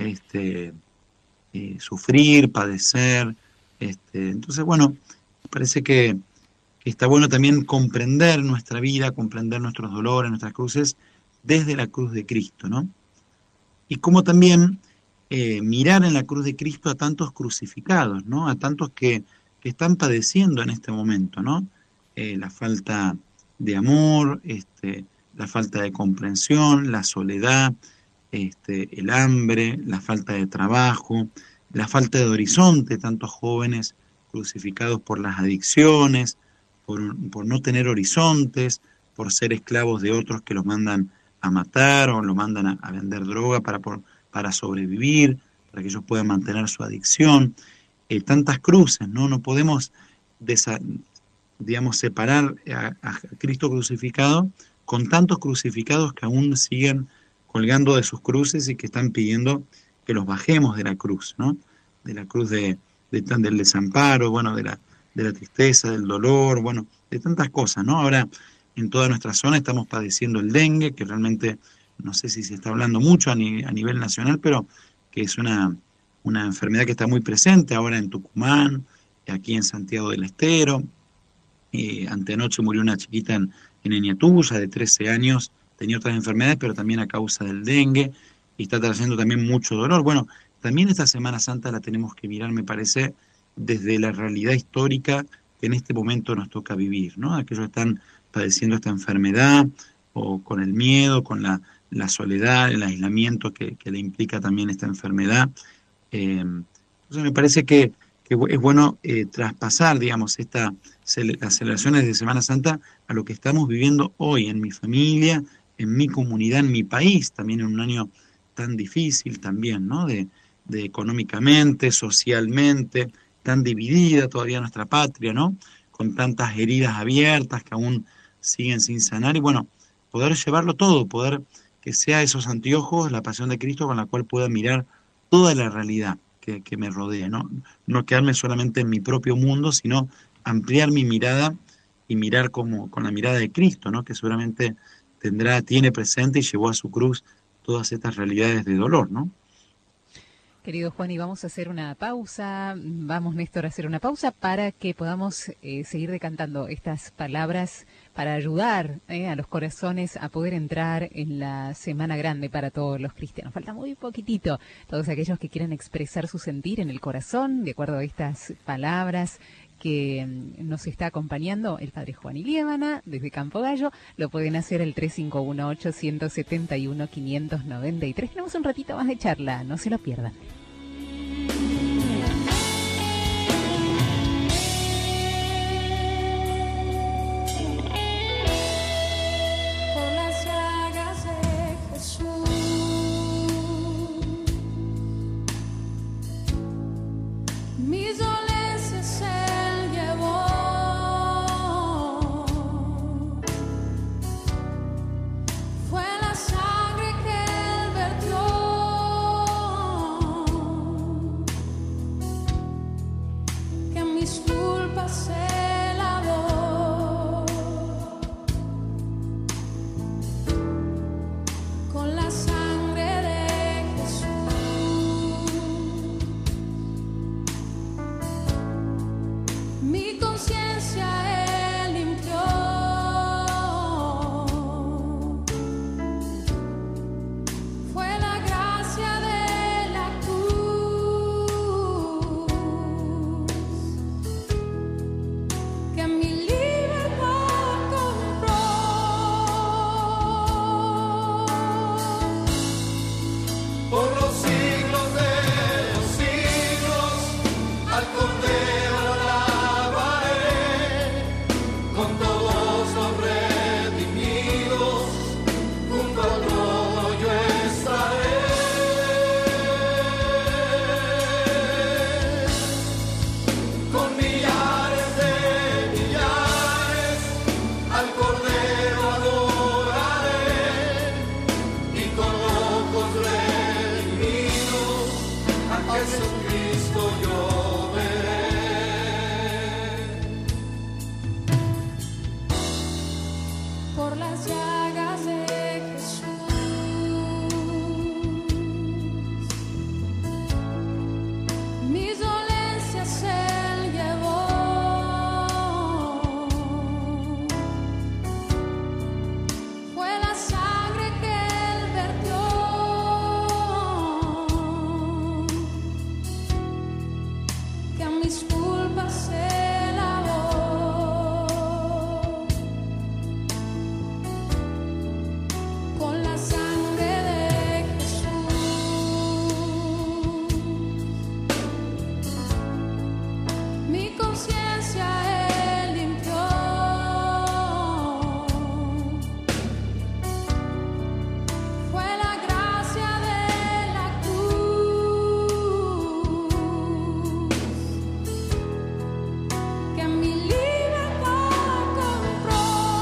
sufrir, padecer. Entonces, bueno, parece que está bueno también comprender nuestra vida, comprender nuestros dolores, nuestras cruces, desde la cruz de Cristo, ¿no? Y como también mirar en la cruz de Cristo a tantos crucificados, ¿no? A tantos que están padeciendo en este momento, ¿no? La falta de amor, la falta de comprensión, la soledad, el hambre, la falta de trabajo, la falta de horizonte, tantos jóvenes crucificados por las adicciones, por no tener horizontes, por ser esclavos de otros que los mandan a matar o los mandan a vender droga para sobrevivir, para que ellos puedan mantener su adicción. Tantas cruces, ¿no? No podemos, digamos, separar a Cristo crucificado con tantos crucificados que aún siguen colgando de sus cruces y que están pidiendo que los bajemos de la cruz, ¿no? De la cruz del desamparo, bueno, de la tristeza, del dolor, bueno, de tantas cosas, ¿no? Ahora, en toda nuestra zona estamos padeciendo el dengue, que realmente no sé si se está hablando mucho a nivel nacional, pero que es una enfermedad que está muy presente ahora en Tucumán, aquí en Santiago del Estero. Antenoche murió una chiquita en Eñatuya de 13 años, tenía otras enfermedades, pero también a causa del dengue, y está trayendo también mucho dolor. Bueno, también esta Semana Santa la tenemos que mirar, me parece, desde la realidad histórica que en este momento nos toca vivir, ¿no? Aquellos que están padeciendo esta enfermedad, o con el miedo, con la soledad, el aislamiento que le implica también esta enfermedad. Entonces me parece que es bueno traspasar, digamos, las celebraciones de Semana Santa a lo que estamos viviendo hoy en mi familia, en mi comunidad, en mi país, también en un año tan difícil también, ¿no? De económicamente, socialmente, tan dividida todavía nuestra patria, ¿no? Con tantas heridas abiertas que aún siguen sin sanar, y bueno, poder llevarlo todo, poder que sea esos anteojos, la pasión de Cristo, con la cual pueda mirar toda la realidad que me rodea, ¿no? No quedarme solamente en mi propio mundo, sino ampliar mi mirada y mirar con la mirada de Cristo, ¿no? Que seguramente tiene presente y llevó a su cruz todas estas realidades de dolor, ¿no? Querido Juan, y vamos a hacer una pausa, vamos Néstor a hacer una pausa para que podamos seguir decantando estas palabras para ayudar a los corazones a poder entrar en la Semana Grande para todos los cristianos. Falta muy poquitito, todos aquellos que quieran expresar su sentir en el corazón, de acuerdo a estas palabras que nos está acompañando el Padre Juan Iliébana desde Campo Gallo, lo pueden hacer al 351-871-593. Tenemos un ratito más de charla, no se lo pierdan. Fue la sangre que él vertió las llagas de Jesús. Mis dolencias Él llevó. Fue la sangre que Él vertió que a mis culpas se lavó. Con la sangre de Jesús, mi conciencia Él limpió. Fue la gracia de la cruz que mi libertad compró.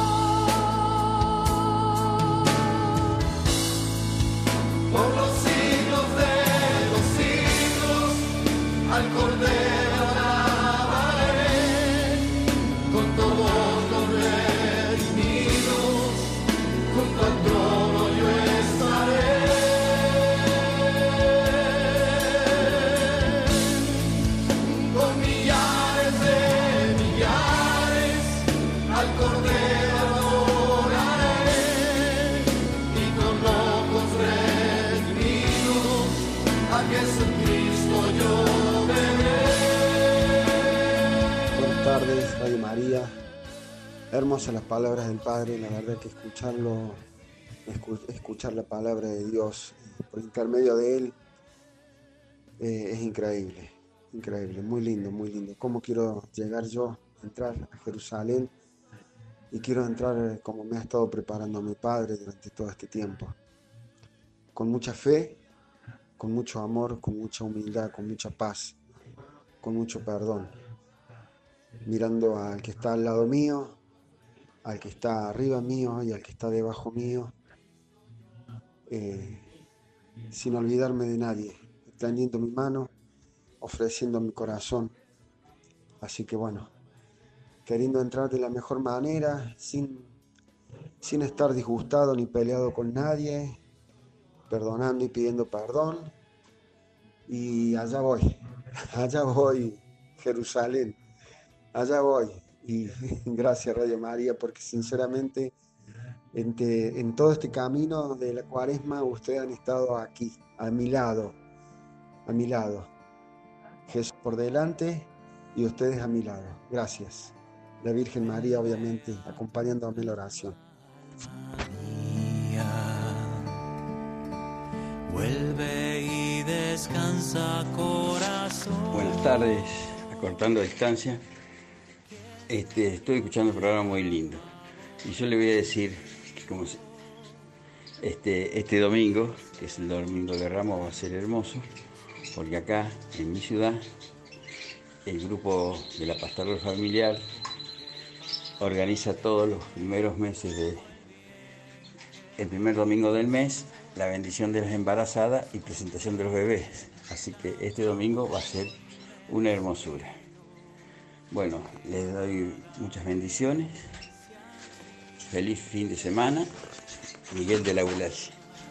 Por los siglos de los siglos, al Cordero alabaré, con todos los redimidos, junto al trono yo estaré. Con millares de millares, al Cordero adoraré, y con locos redimidos, a Jesucristo yo veré. Buenas tardes, Radio María. Hermosas las palabras del Padre, la verdad que escuchar la palabra de Dios por intermedio de Él es increíble, muy lindo, muy lindo. ¿Cómo quiero llegar yo, entrar a Jerusalén? Y quiero entrar como me ha estado preparando mi Padre durante todo este tiempo. Con mucha fe, con mucho amor, con mucha humildad, con mucha paz, con mucho perdón. Mirando al que está al lado mío, al que está arriba mío y al que está debajo mío, sin olvidarme de nadie, extendiendo mi mano, ofreciendo mi corazón. Así que bueno, queriendo entrar de la mejor manera, sin estar disgustado ni peleado con nadie, perdonando y pidiendo perdón. Y allá voy, Jerusalén, allá voy. Y gracias Radio María, porque sinceramente en todo este camino de la Cuaresma ustedes han estado aquí, a mi lado. Jesús por delante y ustedes a mi lado. Gracias. La Virgen María, obviamente, acompañándome en la oración. Vuelve y descansa, corazón. Buenas tardes, acortando distancia. Estoy escuchando un programa muy lindo. Y yo le voy a decir que como este domingo, que es el domingo de Ramos, va a ser hermoso, porque acá en mi ciudad, el grupo de la Pastoral Familiar organiza todos los primeros meses el primer domingo del mes, la bendición de las embarazadas y presentación de los bebés. Así que este domingo va a ser una hermosura. Bueno, les doy muchas bendiciones. Feliz fin de semana. Miguel de la Gulacia.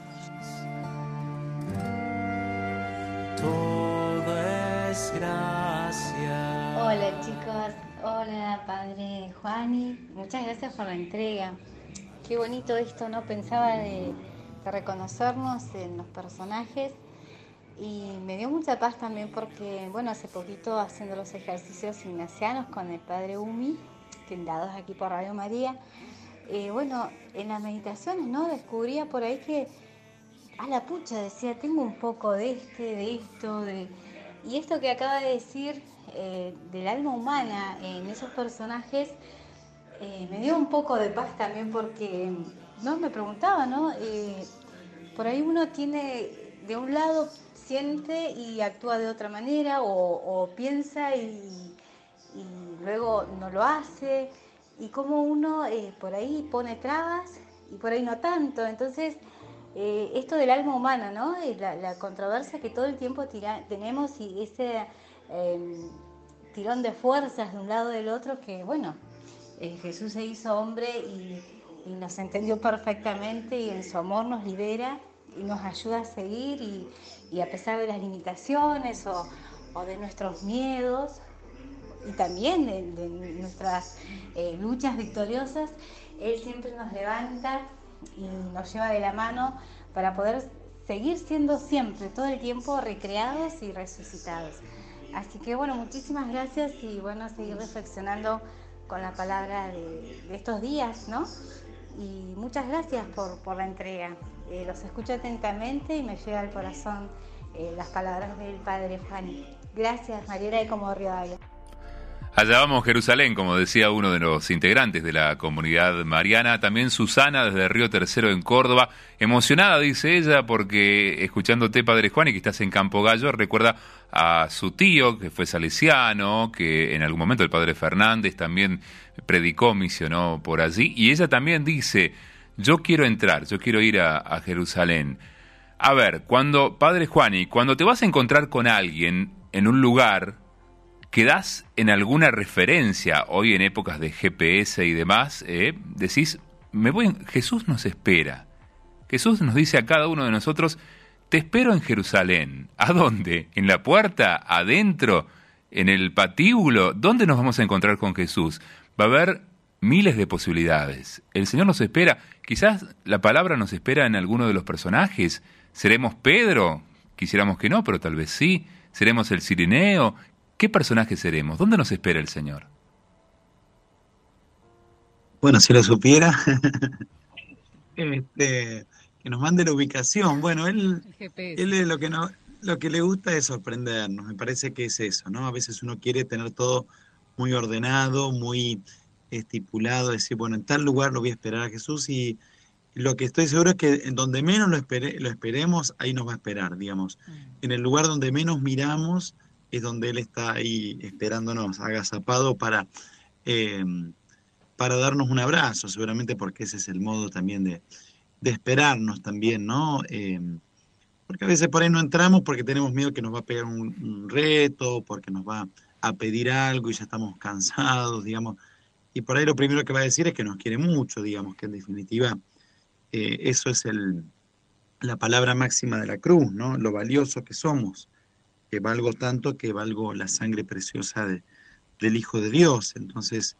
Todo es gracia. Hola chicos, hola Padre Juani, muchas gracias por la entrega. Qué bonito esto, ¿no? Pensaba de reconocernos en los personajes y me dio mucha paz también porque, bueno, hace poquito haciendo los ejercicios ignacianos con el Padre Umi, que dados aquí por Radio María, bueno, en las meditaciones, ¿no? Descubría por ahí que, a la pucha, decía, tengo un poco de esto, y esto que acaba de decir del alma humana en esos personajes, me dio un poco de paz también porque, no, me preguntaba, ¿no? Por ahí uno tiene, de un lado, siente y actúa de otra manera, o piensa y luego no lo hace, y como uno por ahí pone trabas y por ahí no tanto. Entonces, esto del alma humana, ¿no? La controversia que todo el tiempo tenemos y ese tirón de fuerzas de un lado del otro que, bueno, Jesús se hizo hombre y nos entendió perfectamente y en su amor nos libera y nos ayuda a seguir y a pesar de las limitaciones o de nuestros miedos y también de nuestras luchas victoriosas, Él siempre nos levanta y nos lleva de la mano para poder seguir siendo siempre, todo el tiempo, recreados y resucitados. Así que bueno, muchísimas gracias y bueno, seguir reflexionando con la palabra de estos días, ¿no? Y muchas gracias por la entrega. Los escucho atentamente y me llega al corazón las palabras del Padre Juani. Gracias, Mariela de Comodoro Rivadavia. Allá vamos, Jerusalén, como decía uno de los integrantes de la comunidad mariana. También Susana, desde Río Tercero, en Córdoba. Emocionada, dice ella, porque escuchándote, Padre Juan, y que estás en Campo Gallo, recuerda a su tío, que fue salesiano, que en algún momento el Padre Fernández también predicó, misionó por allí. Y ella también dice, yo quiero entrar, yo quiero ir a Jerusalén. A ver, Padre Juani, cuando te vas a encontrar con alguien en un lugar, ¿quedás en alguna referencia hoy en épocas de GPS y demás? Decís, Jesús nos espera. Jesús nos dice a cada uno de nosotros, te espero en Jerusalén. ¿A dónde? ¿En la puerta? ¿Adentro? ¿En el patíbulo? ¿Dónde nos vamos a encontrar con Jesús? Va a haber miles de posibilidades. El Señor nos espera. Quizás la palabra nos espera en alguno de los personajes. ¿Seremos Pedro? Quisiéramos que no, pero tal vez sí. ¿Seremos el Cirineo? ¿Qué personaje seremos? ¿Dónde nos espera el Señor? Bueno, si lo supiera, que nos mande la ubicación. Bueno, él es lo que le gusta es sorprendernos. Me parece que es eso, ¿no? A veces uno quiere tener todo muy ordenado, muy estipulado, decir, bueno, en tal lugar lo voy a esperar a Jesús, y lo que estoy seguro es que en donde menos lo esperemos, ahí nos va a esperar, digamos. En el lugar donde menos miramos es donde Él está ahí esperándonos, agazapado para darnos un abrazo, seguramente porque ese es el modo también de esperarnos también, ¿no? Porque a veces por ahí no entramos porque tenemos miedo que nos va a pegar un reto, porque nos va a pedir algo y ya estamos cansados, digamos. Y por ahí lo primero que va a decir es que nos quiere mucho, digamos, que en definitiva eso es la palabra máxima de la cruz, ¿no? Lo valioso que somos, que valgo tanto que valgo la sangre preciosa del Hijo de Dios. Entonces,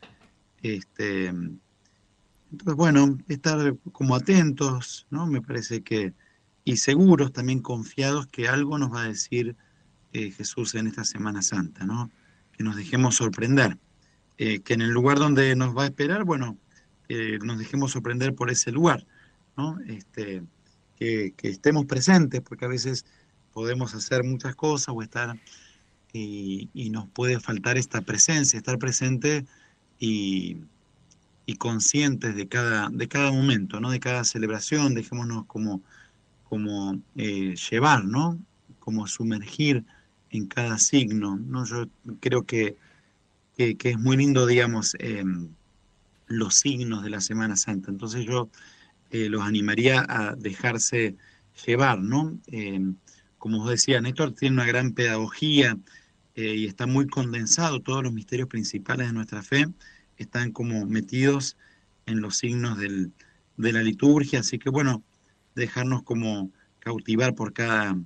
bueno, estar como atentos, ¿no? Me parece que, y seguros, también confiados que algo nos va a decir Jesús en esta Semana Santa, ¿no? Que nos dejemos sorprender. Que en el lugar donde nos va a esperar, bueno, nos dejemos sorprender por ese lugar, ¿no? Que estemos presentes, porque a veces podemos hacer muchas cosas o estar, y nos puede faltar esta presencia, estar presente y conscientes de cada momento, ¿no? De cada celebración, dejémonos como llevar, ¿no? Como sumergir en cada signo, ¿no? Yo creo que es muy lindo, digamos, los signos de la Semana Santa. Entonces yo los animaría a dejarse llevar, ¿no? Como os decía, Néstor tiene una gran pedagogía y está muy condensado. Todos los misterios principales de nuestra fe están como metidos en los signos de la liturgia. Así que, bueno, dejarnos como cautivar por cada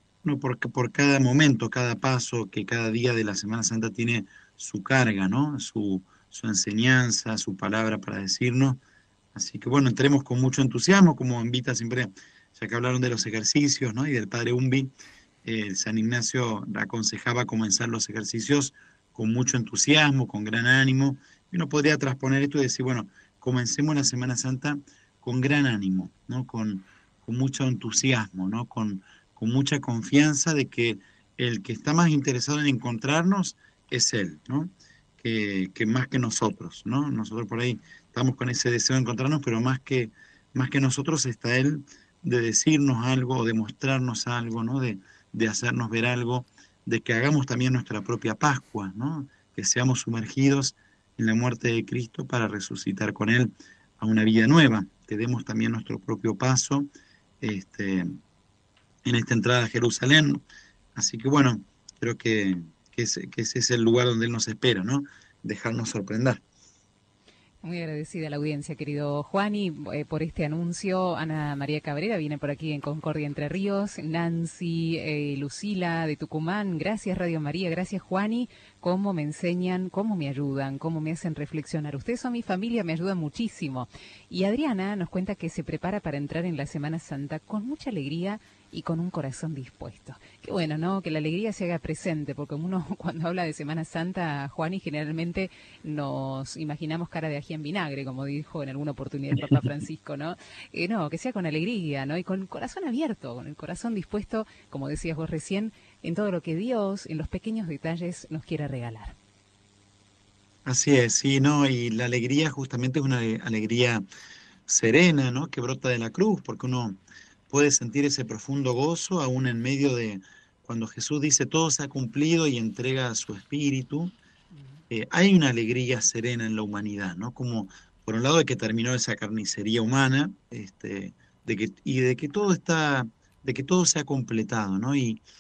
momento, cada paso, que cada día de la Semana Santa tiene su carga, ¿no? Su enseñanza, su palabra para decirnos. Así que bueno, entremos con mucho entusiasmo, como invita siempre, ya que hablaron de los ejercicios, ¿no? Y del Padre Umbi, San Ignacio aconsejaba comenzar los ejercicios con mucho entusiasmo, con gran ánimo. Y uno podría transponer esto y decir, bueno, comencemos la Semana Santa con gran ánimo, ¿no? Con mucho entusiasmo, ¿no? Con mucha confianza de que el que está más interesado en encontrarnos es Él, ¿no? Que más que nosotros, ¿no? Nosotros por ahí estamos con ese deseo de encontrarnos, pero más que nosotros está Él de decirnos algo, de mostrarnos algo, ¿no? De hacernos ver algo, de que hagamos también nuestra propia Pascua, ¿no? Que seamos sumergidos en la muerte de Cristo para resucitar con Él a una vida nueva, que demos también nuestro propio paso en esta entrada a Jerusalén. Así que bueno, creo que ese es el lugar donde Él nos espera, ¿no? Dejarnos sorprender. Muy agradecida a la audiencia, querido Juani, por este anuncio. Ana María Cabrera viene por aquí en Concordia, Entre Ríos. Nancy, Lucila de Tucumán. Gracias, Radio María. Gracias, Juani. Cómo me enseñan, cómo me ayudan, cómo me hacen reflexionar. Ustedes son mi familia, me ayudan muchísimo. Y Adriana nos cuenta que se prepara para entrar en la Semana Santa con mucha alegría y con un corazón dispuesto. Qué bueno, ¿no? Que la alegría se haga presente, porque uno cuando habla de Semana Santa, Juani, generalmente nos imaginamos cara de ají en vinagre, como dijo en alguna oportunidad el Papa Francisco, ¿no? No, que sea con alegría, ¿no? Y con el corazón abierto, con el corazón dispuesto, como decías vos recién, en todo lo que Dios, en los pequeños detalles, nos quiera regalar. Así es, sí, ¿no? Y la alegría justamente es una alegría serena, ¿no? Que brota de la cruz, porque uno puede sentir ese profundo gozo aún en medio de cuando Jesús dice todo se ha cumplido y entrega su espíritu. Hay una alegría serena en la humanidad, ¿no? Como por un lado de que terminó esa carnicería humana, de que todo está, de que todo se ha completado, ¿no?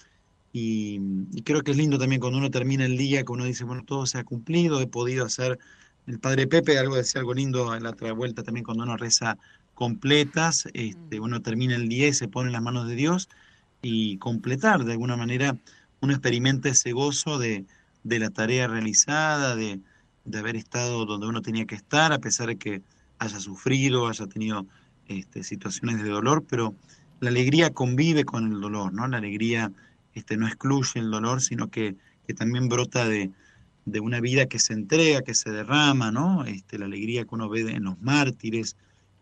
Y creo que es lindo también cuando uno termina el día, que uno dice, bueno, todo se ha cumplido, he podido hacer, el Padre Pepe decía algo lindo en la otra vuelta también cuando uno reza completas, uno termina el día y se pone en las manos de Dios y completar de alguna manera, uno experimenta ese gozo de la tarea realizada, de haber estado donde uno tenía que estar, a pesar de que haya sufrido, haya tenido situaciones de dolor, pero la alegría convive con el dolor, ¿no? La alegría no excluye el dolor, sino que también brota de una vida que se entrega, que se derrama, ¿no? La alegría que uno ve en los mártires,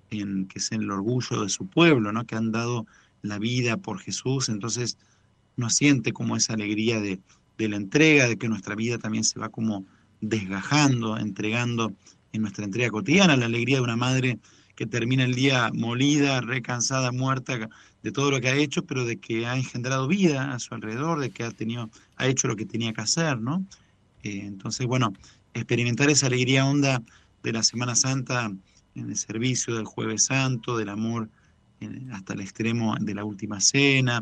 que es el orgullo de su pueblo, ¿no? Que han dado la vida por Jesús, entonces uno siente como esa alegría de la entrega, de que nuestra vida también se va como desgajando, entregando en nuestra entrega cotidiana, la alegría de una madre que termina el día molida, recansada, muerta de todo lo que ha hecho, pero de que ha engendrado vida a su alrededor, de que ha hecho lo que tenía que hacer, ¿no? Entonces, bueno, experimentar esa alegría honda de la Semana Santa en el servicio del Jueves Santo, del amor hasta el extremo de la última cena,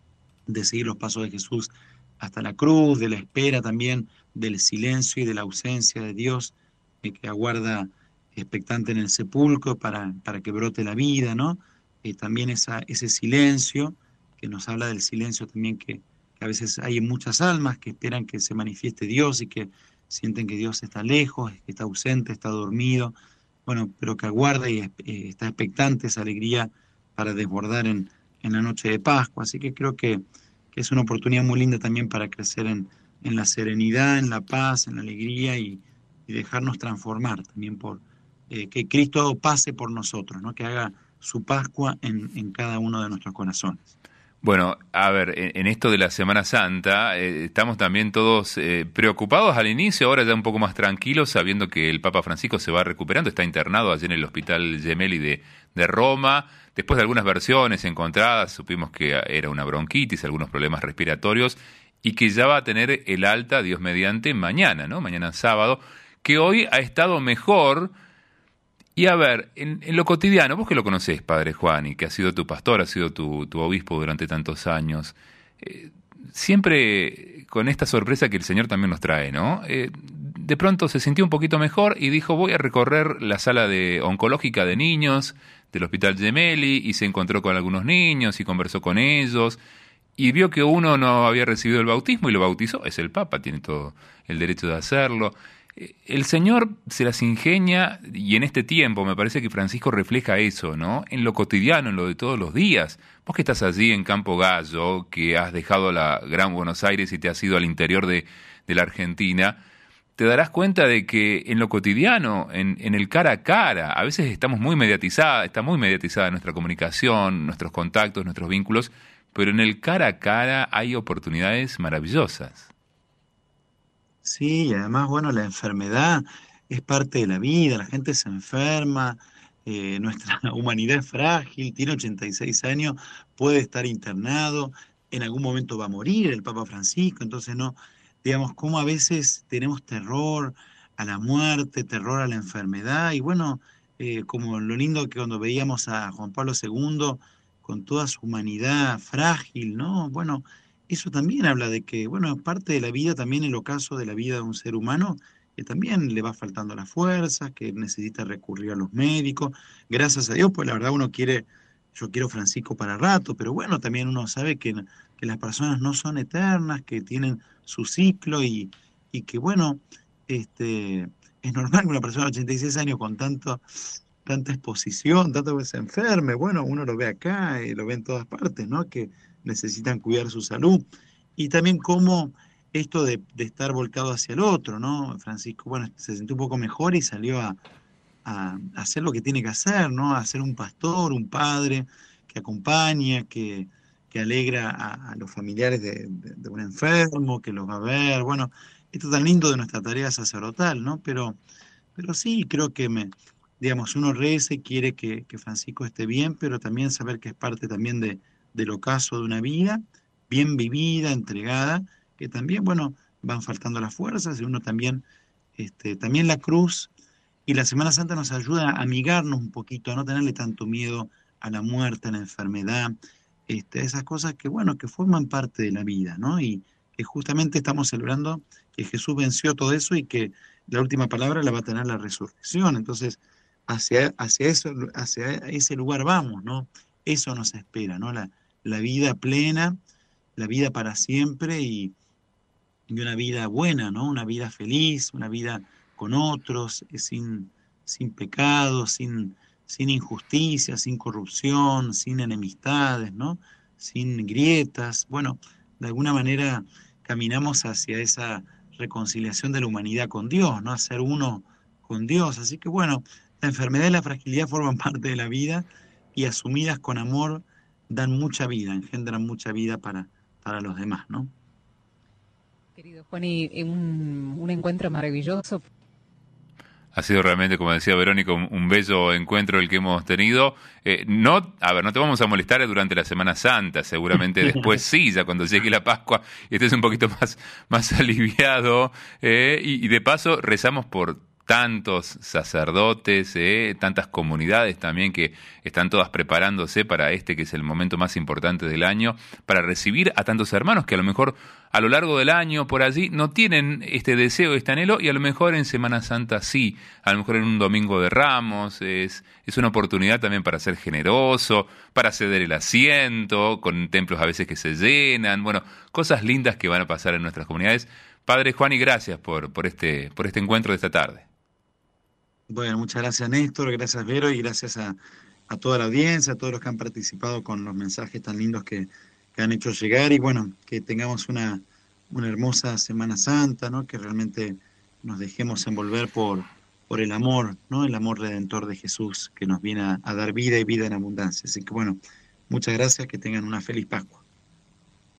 de seguir los pasos de Jesús hasta la cruz, de la espera también del silencio y de la ausencia de Dios que aguarda expectante en el sepulcro para que brote la vida, ¿no? También ese silencio, que nos habla del silencio también que a veces hay en muchas almas que esperan que se manifieste Dios y que sienten que Dios está lejos, que está ausente, está dormido, bueno, pero que aguarda y está expectante esa alegría para desbordar en la noche de Pascua. Así que creo que es una oportunidad muy linda también para crecer en la serenidad, en la paz, en la alegría y dejarnos transformar también por que Cristo pase por nosotros, ¿no? Que haga su Pascua en cada uno de nuestros corazones. Bueno, a ver, en esto de la Semana Santa, estamos también todos preocupados al inicio, ahora ya un poco más tranquilos, sabiendo que el Papa Francisco se va recuperando, está internado allí en el Hospital Gemelli de Roma, después de algunas versiones encontradas, supimos que era una bronquitis, algunos problemas respiratorios, y que ya va a tener el alta, Dios mediante, mañana, ¿no? Mañana sábado, que hoy ha estado mejor. Y a ver, en lo cotidiano, vos que lo conocés, Padre Juan, y que ha sido tu pastor, ha sido tu obispo durante tantos años, siempre con esta sorpresa que el Señor también nos trae, ¿no? De pronto se sintió un poquito mejor y dijo, voy a recorrer la sala oncológica de niños del Hospital Gemelli, y se encontró con algunos niños y conversó con ellos, y vio que uno no había recibido el bautismo y lo bautizó. Es el Papa, tiene todo el derecho de hacerlo. El Señor se las ingenia, y en este tiempo me parece que Francisco refleja eso, ¿no? En lo cotidiano, en lo de todos los días. Vos que estás allí en Campo Gallo, que has dejado la Gran Buenos Aires y te has ido al interior de la Argentina, te darás cuenta de que en lo cotidiano, en el cara a cara, a veces está muy mediatizada nuestra comunicación, nuestros contactos, nuestros vínculos, pero en el cara a cara hay oportunidades maravillosas. Sí, y además, bueno, la enfermedad es parte de la vida, la gente se enferma, nuestra humanidad es frágil, tiene 86 años, puede estar internado, en algún momento va a morir el Papa Francisco, entonces no, digamos, como a veces tenemos terror a la muerte, terror a la enfermedad, y bueno, como lo lindo que cuando veíamos a Juan Pablo II con toda su humanidad frágil, ¿no? Bueno, eso también habla de que, bueno, parte de la vida, también el ocaso de la vida de un ser humano que también le va faltando las fuerzas, que necesita recurrir a los médicos. Gracias a Dios, pues la verdad yo quiero Francisco para rato, pero bueno, también uno sabe que las personas no son eternas, que tienen su ciclo y que bueno, es normal que una persona de 86 años con tanta exposición, tanto que se enferme, bueno, uno lo ve acá y lo ve en todas partes, ¿no? Que necesitan cuidar su salud. Y también cómo esto de estar volcado hacia el otro, ¿no? Francisco, bueno, se sintió un poco mejor y salió a hacer lo que tiene que hacer, ¿no? A ser un pastor, un padre que acompaña, que alegra a los familiares de un enfermo, que los va a ver. Bueno, esto tan lindo de nuestra tarea sacerdotal, ¿no? Pero sí, creo que digamos, uno reza y quiere que Francisco esté bien, pero también saber que es parte también del ocaso de una vida bien vivida, entregada, que también, bueno, van faltando las fuerzas y uno también, también la cruz y la Semana Santa nos ayuda a amigarnos un poquito, a no tenerle tanto miedo a la muerte, a la enfermedad, esas cosas que, bueno, que forman parte de la vida, ¿no? Y que justamente estamos celebrando que Jesús venció todo eso y que la última palabra la va a tener la resurrección. Entonces, hacia ese lugar vamos, ¿no? Eso nos espera, ¿no? La vida plena, la vida para siempre y una vida buena, ¿no? Una vida feliz, una vida con otros, sin pecado, sin injusticia, sin corrupción, sin enemistades, ¿no? Sin grietas. Bueno, de alguna manera caminamos hacia esa reconciliación de la humanidad con Dios, ¿no? A ser uno con Dios. Así que bueno, la enfermedad y la fragilidad forman parte de la vida y asumidas con amor dan mucha vida, engendran mucha vida para los demás, ¿no? Querido Juani, un encuentro maravilloso. Ha sido realmente, como decía Verónica, un bello encuentro el que hemos tenido. No te vamos a molestar durante la Semana Santa, seguramente después sí, ya cuando llegue la Pascua, estés un poquito más aliviado. Y de paso rezamos por tantos sacerdotes, tantas comunidades también que están todas preparándose para que es el momento más importante del año, para recibir a tantos hermanos que a lo mejor a lo largo del año por allí no tienen este deseo, este anhelo, y a lo mejor en Semana Santa sí, a lo mejor en un Domingo de Ramos, es una oportunidad también para ser generoso, para ceder el asiento, con templos a veces que se llenan, bueno, cosas lindas que van a pasar en nuestras comunidades. Padre Juani, gracias por este encuentro de esta tarde. Bueno, muchas gracias Néstor, gracias Vero y gracias a toda la audiencia, a todos los que han participado con los mensajes tan lindos que han hecho llegar y bueno, que tengamos una hermosa Semana Santa, ¿no? Que realmente nos dejemos envolver por el amor, ¿no? El amor redentor de Jesús que nos viene a dar vida y vida en abundancia. Así que bueno, muchas gracias, que tengan una feliz Pascua.